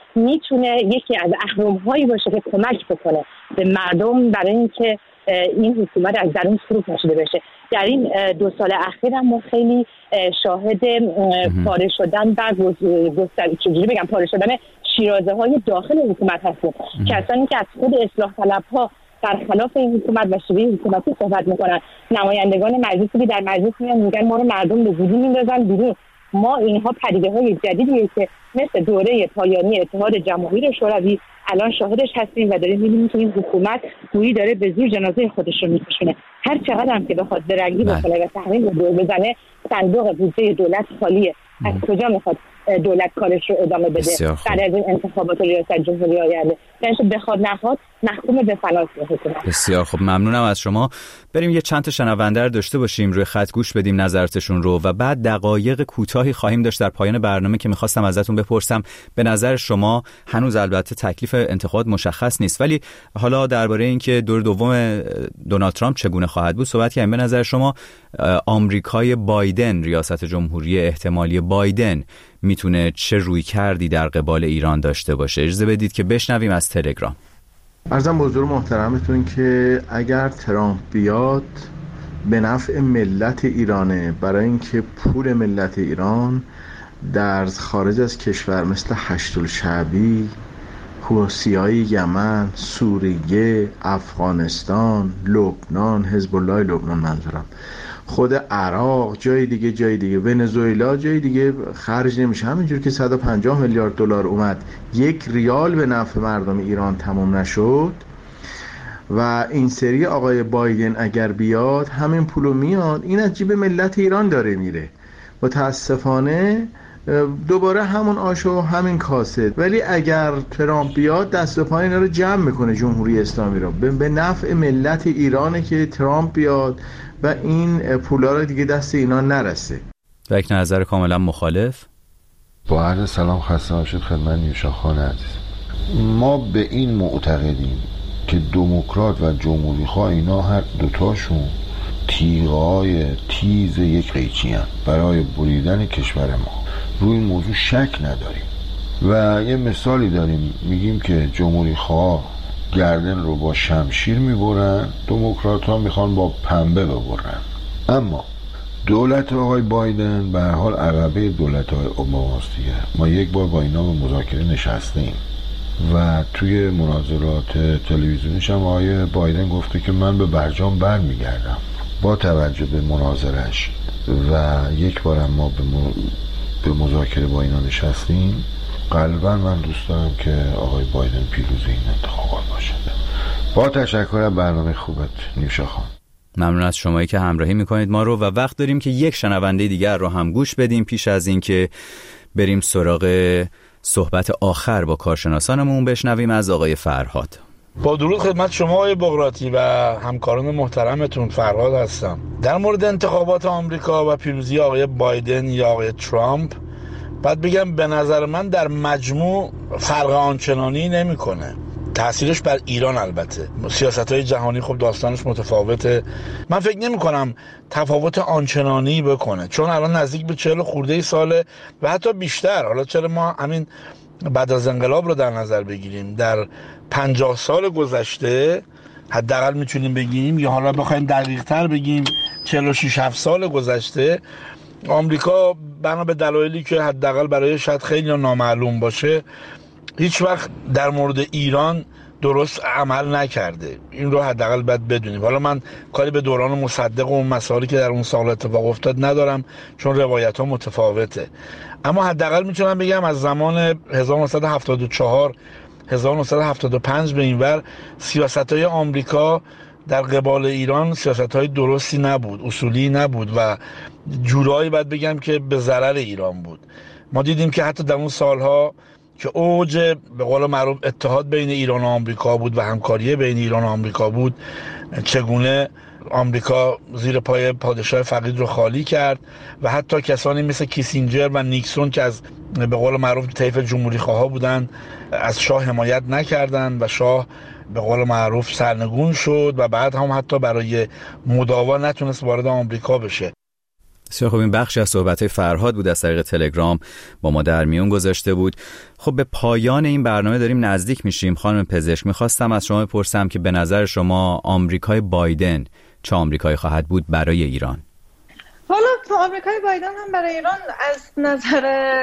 میتونه یکی از اهرم‌هایی باشه که کمک بکنه به مردم برای اینکه این حکومت از درون فرو کشیده بشه. در این دو سال اخیر هم ما خیلی شاهد پاره شدن و گستر چجوری بگم پاره شدن شیرازه های داخل حکومت هستیم. کسانی که از خود اصلاح طلب ها برخلاف این حکومت و شیوه حکومتی صحبت میکنن، نمایندگان مجلسی که در مجلس میان میگن ما رو مردم به زودی میندازن بیرون. ما اینها پدیده های جدیدیه که مثل دوره پایانی اتحاد جماهیر شوروی الان شاهدش هستیم و داریم می‌بینیم که این حکومت گویی داره به زور جنازه خودش رو می‌کشونه. هر چقدر هم که بخواد درنگی بکنه و تحریم رو دور بزنه، صندوق بودجه دولت خالیه. از کجا میخواد دولت کارش رو ادامه بده بعد از این انتخابات ریاست جمهوری آینده؟ یعنی بخواد نخواد محکوم به فلاس حکومت. بسیار خب، ممنونم از شما. بریم یه چند تا شنونده رو داشته باشیم روی خط، گوش بدیم نظراتشون رو و بعد دقایق کوتاهی خواهیم داشت در پایان برنامه که می‌خواستم ازتون بپرسم به نظر شما، هنوز البته تکلیف انتخابات مشخص نیست، ولی حالا درباره اینکه دور دوم دونالد ترامپ چگونه خواهد بود صحبت کردیم. به نظر شما آمریکای بایدن، ریاست جمهوری احتمالی بایدن میتونه چه روی کردی در قبال ایران داشته باشه؟ اجازه بدید که بشنویم از تلگرام. عرضم به حضور محترمتون که اگر ترامپ بیاد به نفع ملت ایرانه، برای اینکه پول ملت ایران در خارج از کشور مثل هشت‌الشعبی، حوثی‌های یمن، سوریه، افغانستان، لبنان، حزب الله لبنان منظورم، خود عراق، جای دیگه جای دیگه ونزوئلا، جای دیگه خرج نمیشه. همینجور که صد و پنجاه میلیارد دلار اومد، یک ریال به نفع مردم ایران تمام نشد و این سری آقای بایدن اگر بیاد همین پولو میاد، این از جیب ملت ایران داره میره. متاسفانه دوباره همون آشو همین کاسه. ولی اگر ترامپ بیاد دست و پای اینا رو جمع میکنه جمهوری اسلامی رو، به نفع ملت ایرانه که ترامپ بیاد و این پولا رو دیگه دست اینا نرسه. و یک نظر کاملا مخالف. با عرض سلام، خسته باشید خدمت نیوشا خان عزیز. ما به این معتقدیم که دموکرات و جمهوری خواه اینا هر دوتاشون تیغه‌های تیز یک قیچی هم برای بریدن کشور ما. روی این موضوع شک نداریم و یه مثالی داریم، میگیم که جمهوری خواه گردن رو با شمشیر میبرن، دموکرات ها میخوان با پنبه ببرن. اما دولت آقای بایدن به هر حال عقبه دولت های اوباماست دیگه. ما یک بار با اینا به مذاکره نشستیم و توی مناظرات تلویزیونیش هم آقای بایدن گفته که من به برجام بر میگردم. با توجه به مناظرش و یک بارم ما به, م... به مذاکره با اینا نشستیم، قلبا من دوست دارم که آقای بایدن پیروز این انتخابات باشه. با تشکر از برنامه خوبت نیوشا خان. ممنون از شمایی که همراهی میکنید ما رو و وقت داریم که یک شنونده دیگر رو هم گوش بدیم پیش از این که بریم سراغ صحبت آخر با کارشناسانمون. بشنویم از آقای فرهاد. با درود خدمت شما آقای بغراتی و همکاران محترمتون، فرهاد هستم. در مورد انتخابات آمریکا و پیروزی آقای بایدن یا آقای ترامپ بعد بگم به نظر من در مجموع فرق آنچنانی نمیکنه. تأثیرش بر ایران البته، سیاست‌های جهانی خب داستانش متفاوته. من فکر نمی‌کنم تفاوت آنچنانی بکنه، چون الان نزدیک به چهل خورده ساله و حتی بیشتر. حالا چرا ما همین بعد از انقلاب رو در نظر بگیریم، در پنجاه سال گذشته حداقل میتونیم بگیم، یا حالا بخوایم دقیق‌تر بگیم چهل و شش هفت سال گذشته، آمریکا بنا به دلایلی که حداقل برای شاید خیلی نامعلوم باشه هیچ وقت در مورد ایران درست عمل نکرده. این رو حداقل باید بدونیم. حالا من کاری به دوران مصدق و اون مسائلی که در اون سال اتفاق افتاد ندارم، چون روایت ها متفاوته، اما حداقل میتونم بگم از زمان هزار و نهصد و هفتاد و چهار هزار و نهصد و هفتاد و پنج به این ور سیاست های آمریکا در قبال ایران سیاست های درستی نبود، اصولی نبود و جورایی باید بگم که به ضرر ایران بود. ما دیدیم که حتی در اون سالها که اوج به قول معروف اتحاد بین ایران و آمریکا بود و همکاری بین ایران و آمریکا بود، چگونه آمریکا زیر پای پادشاه فقید رو خالی کرد و حتی کسانی مثل کیسینجر و نیکسون که از به قول معروف طیف جمهوری خواه بودن از شاه حمایت نکردند و شاه به قول معروف سرنگون شد و بعد هم حتی برای مداوا نتونست وارد آمریکا بشه. بسیار خوب، این بخشی از صحبت‌های فرهاد بود از طریق تلگرام با ما در میون گذاشته بود. خب به پایان این برنامه داریم نزدیک میشیم. خانم پزشک، میخواستم از شما بپرسم که به نظر شما آمریکای بایدن چه آمریکایی خواهد بود برای ایران؟ حالا تو آمریکای بایدن هم برای ایران از نظر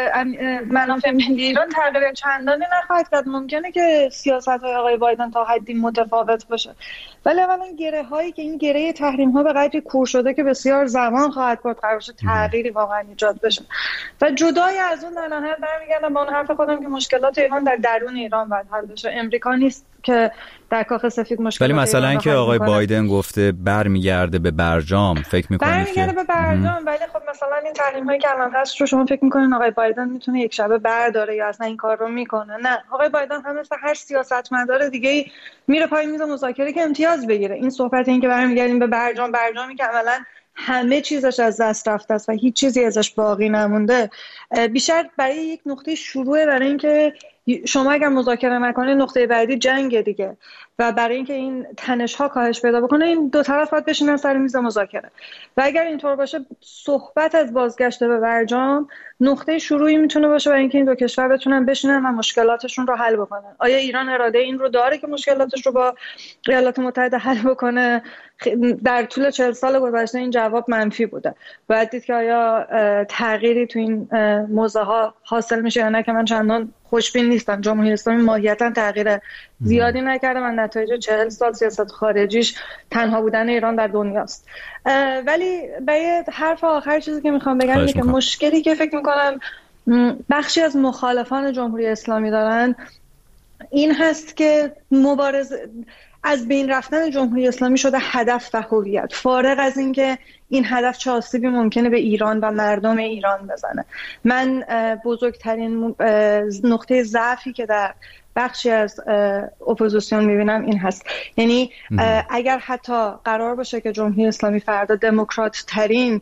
منافع ملی ایران تغییر چندانی نخواهد کرد. ممکنه که سیاست‌های آقای بایدن تا حدی متفاوت باشه، ولی اولا گره هایی که این گره تحریم ها به قدری کور شده که بسیار زمان خواهد برد قرار باشه تغییری واقعا ایجاد بشه. و جدای از اون در نهایت برمیگردم به اون حرف خودم که مشکلات ایران در درون ایران باید حل بشه. امریکا نیست که در کاخ سفید مشکلات. ولی مثلا اینکه آقای بایدن گفته برمیگرده به برجام، فکر می‌کنید که برمیگرده به برجام؟ ولی خب مثلا این تحریم‌هایی که الان هست رو شما فکر می‌کنین آقای بایدن میتونه یک شبه برداره یا اصلا این کار رو میکنه؟ نه، آقای بایدن هم مثل هر سیاستمدار دیگه‌ای میره پای میز مذاکره که امتیاز بگیره. این صحبت این که برمیگردیم به برجام، برجامی که عملاً همه چیزش از دست رفته است و هیچ چیزی ازش باقی نمونده، بیشتر برای یک نقطه شروعه، برای اینکه شما اگر مذاکره نکنید نقطه بعدی جنگ دیگه، و برای اینکه این تنش ها کاهش پیدا بکنه این دو طرف باید بشینن سر میز مذاکره. و اگر اینطور باشه صحبت از بازگشت به برجام نقطه شروعی میتونه باشه برای اینکه این دو کشور بتونن بشینن و مشکلاتشون رو حل بکنن. آیا ایران اراده این رو داره که مشکلاتش رو با ایالات متحده حل بکنه؟ در طول چهل سال گذشته این جواب منفی بوده. باید دید که آیا تغییری تو این موضوع ها حاصل میشه یا نه، که من چندان خوشبین نیستم. جمهوری اسلامی ماهیتا تغییر زیادی نکرده و نتایج چهل سال سیاست خارجیش تنها بودن ایران در دنیاست. ولی به حرف آخر چیزی که میخوام بگم اینه که مشکلی که فکر میکنم بخشی از مخالفان جمهوری اسلامی دارن این هست که مبارزه از بین رفتن جمهوری اسلامی شده هدف و هویت، فارغ از اینکه این هدف چه آسیبی ممکنه به ایران و مردم ایران بزنه. من بزرگترین نقطه ضعفی که در بخشی از اپوزیسیون میبینم این هست، یعنی اگر حتی قرار باشه که جمهوری اسلامی فردا دموکرات ترین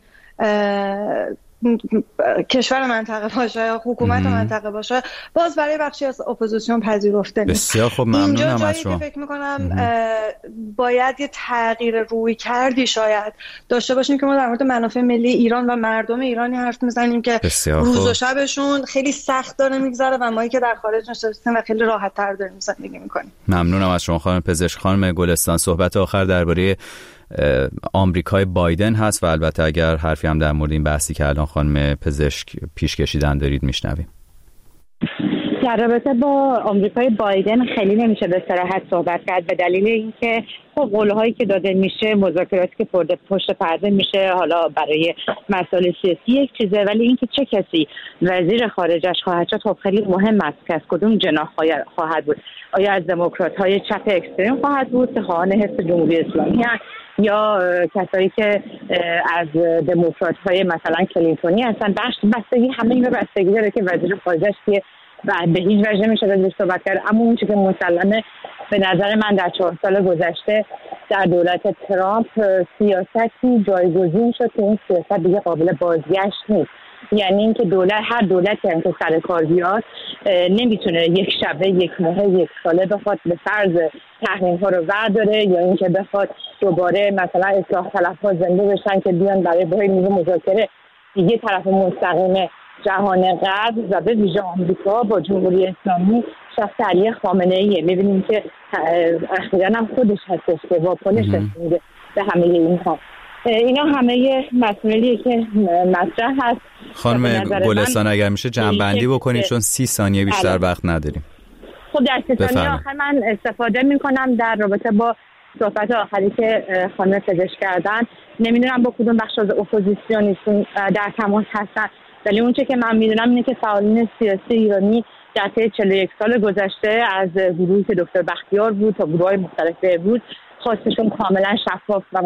کشور منطقه باشه یا حکومت مم. منطقه باشه، باز برای بخشی از اپوزیسیون پذیرفته نیست. بسیار خب، ممنونم از شما. فکر میکنم باید یه تغییر روی کردی شاید داشته باشیم که ما در مورد منافع ملی ایران و مردم ایرانی حرف میزنیم که روز و شبشون خیلی سخت داره میگذره و ما که در خارج نشستیم و خیلی راحت تر داریم زندگی میکنیم. ممنونم از شما خانم پزشک. خانم گلستان، صحبت آخر درباره آمریکای بایدن هست و البته اگر حرفی هم در مورد این بحثی که الان خانم پزشک پیش کشیدن دارید میشنویم. در رابطه با آمریکای بایدن خیلی نمیشه به صراحت صحبت کرد به دلیل اینکه خب قول‌هایی که داده میشه، مذاکراتی که پشت پرده میشه حالا برای مسائل سیاسی یک چیزه، ولی اینکه چه کسی وزیر خارجش خواهد شد خب خیلی مهم است که از کدوم جناح خواهد بود. آیا از دموکرات‌های چپ اکستریم خواهد بود که خواهان حزب جمهوری اسلامی هست، یا کسایی که از دموکرات‌های مثلا کلینتونی هستن؟ بخش بستگی همه این بستگی داره که وزیر خارجش که بعد به هیچ وجه نمیشه ازش صحبت کرد. اما اون چیزی که مسلمه به نظر من در چهار سال گذشته در دولت ترامپ سیاستی جایگزین شد که این سیاست دیگه قابل بازگشت نیست. یعنی اینکه دولت هر دولتی هم که سر کار بیاد نمیتونه یک شبه، یک ماه، یک ساله بخواد به فرض تحریم ها رو ورداره، یا اینکه بخواد دوباره مثلا اصلاح طلب‌ها زنده بشن که بیان برای برای میز مذاکره. دیگه طرف مستقیم جهان غرب و به ویژه آمریکا با جمهوری اسلامی شخص علی خامنه ایه. می‌بینیم که اخیراً هم خودش هستش که واکنش نشون به همه اینها. اینا همه مسئولیتی که مطرح هست. خانم گلستان اگر میشه جمع‌بندی بکنید چون سی ثانیه بیشتر وقت نداریم. خب در سی ثانیه آخر من استفاده می‌کنم در رابطه با صحبت آخری که خانم پزشک کردن. نمیدونم با کدوم بخش از اپوزیسیونیستون در تماس هستن، ولی اون چه که من میدونم اینه که فعالین سیاسی ایرانی در طی چهل و یک سال گذشته از گروهی که دکتر بختیار بود تا گروه‌های مختلف بود خواستشون کاملا شفاف و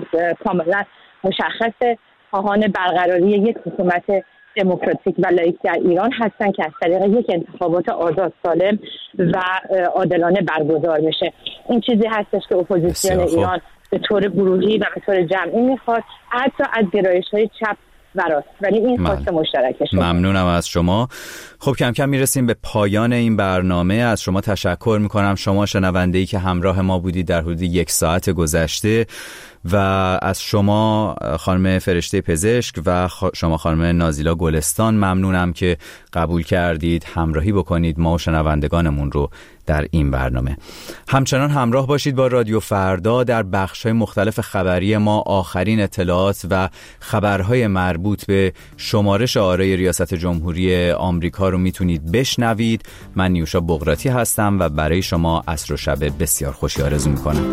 کاملا مشخصه. خواهان برقراری یک حکومت دموکراتیک و لاییک در ایران هستن که از طریق یک انتخابات آزاد، سالم و عادلانه برگزار میشه. این چیزی هستش که اپوزیسیون ایران به طور گروهی و به طور جمعی میخواد، حتی از گرایش‌های چپ براست، ولی این خواست مشترکه. ممنونم از شما. خب کم کم میرسیم به پایان این برنامه. از شما تشکر میکنم، شما شنونده‌ای که همراه ما بودید در حدود یک ساعت گذشته. و از شما خانم فرشته پزشک و شما خانم نازیلا گلستان ممنونم که قبول کردید همراهی بکنید ما و شنوندگانمون رو در این برنامه. همچنان همراه باشید با رادیو فردا. در بخش‌های مختلف خبری ما آخرین اطلاعات و خبرهای مربوط به شمارش آرای ریاست جمهوری آمریکا رو میتونید بشنوید. من نیوشا بغراتی هستم و برای شما عصر و شب بسیار خوشی آرزو میکنم.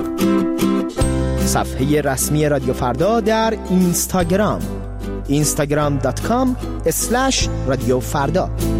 صفحه رسمی رادیو فردا در اینستاگرام اینستاگرام دات کام اسلش رادیو فردا.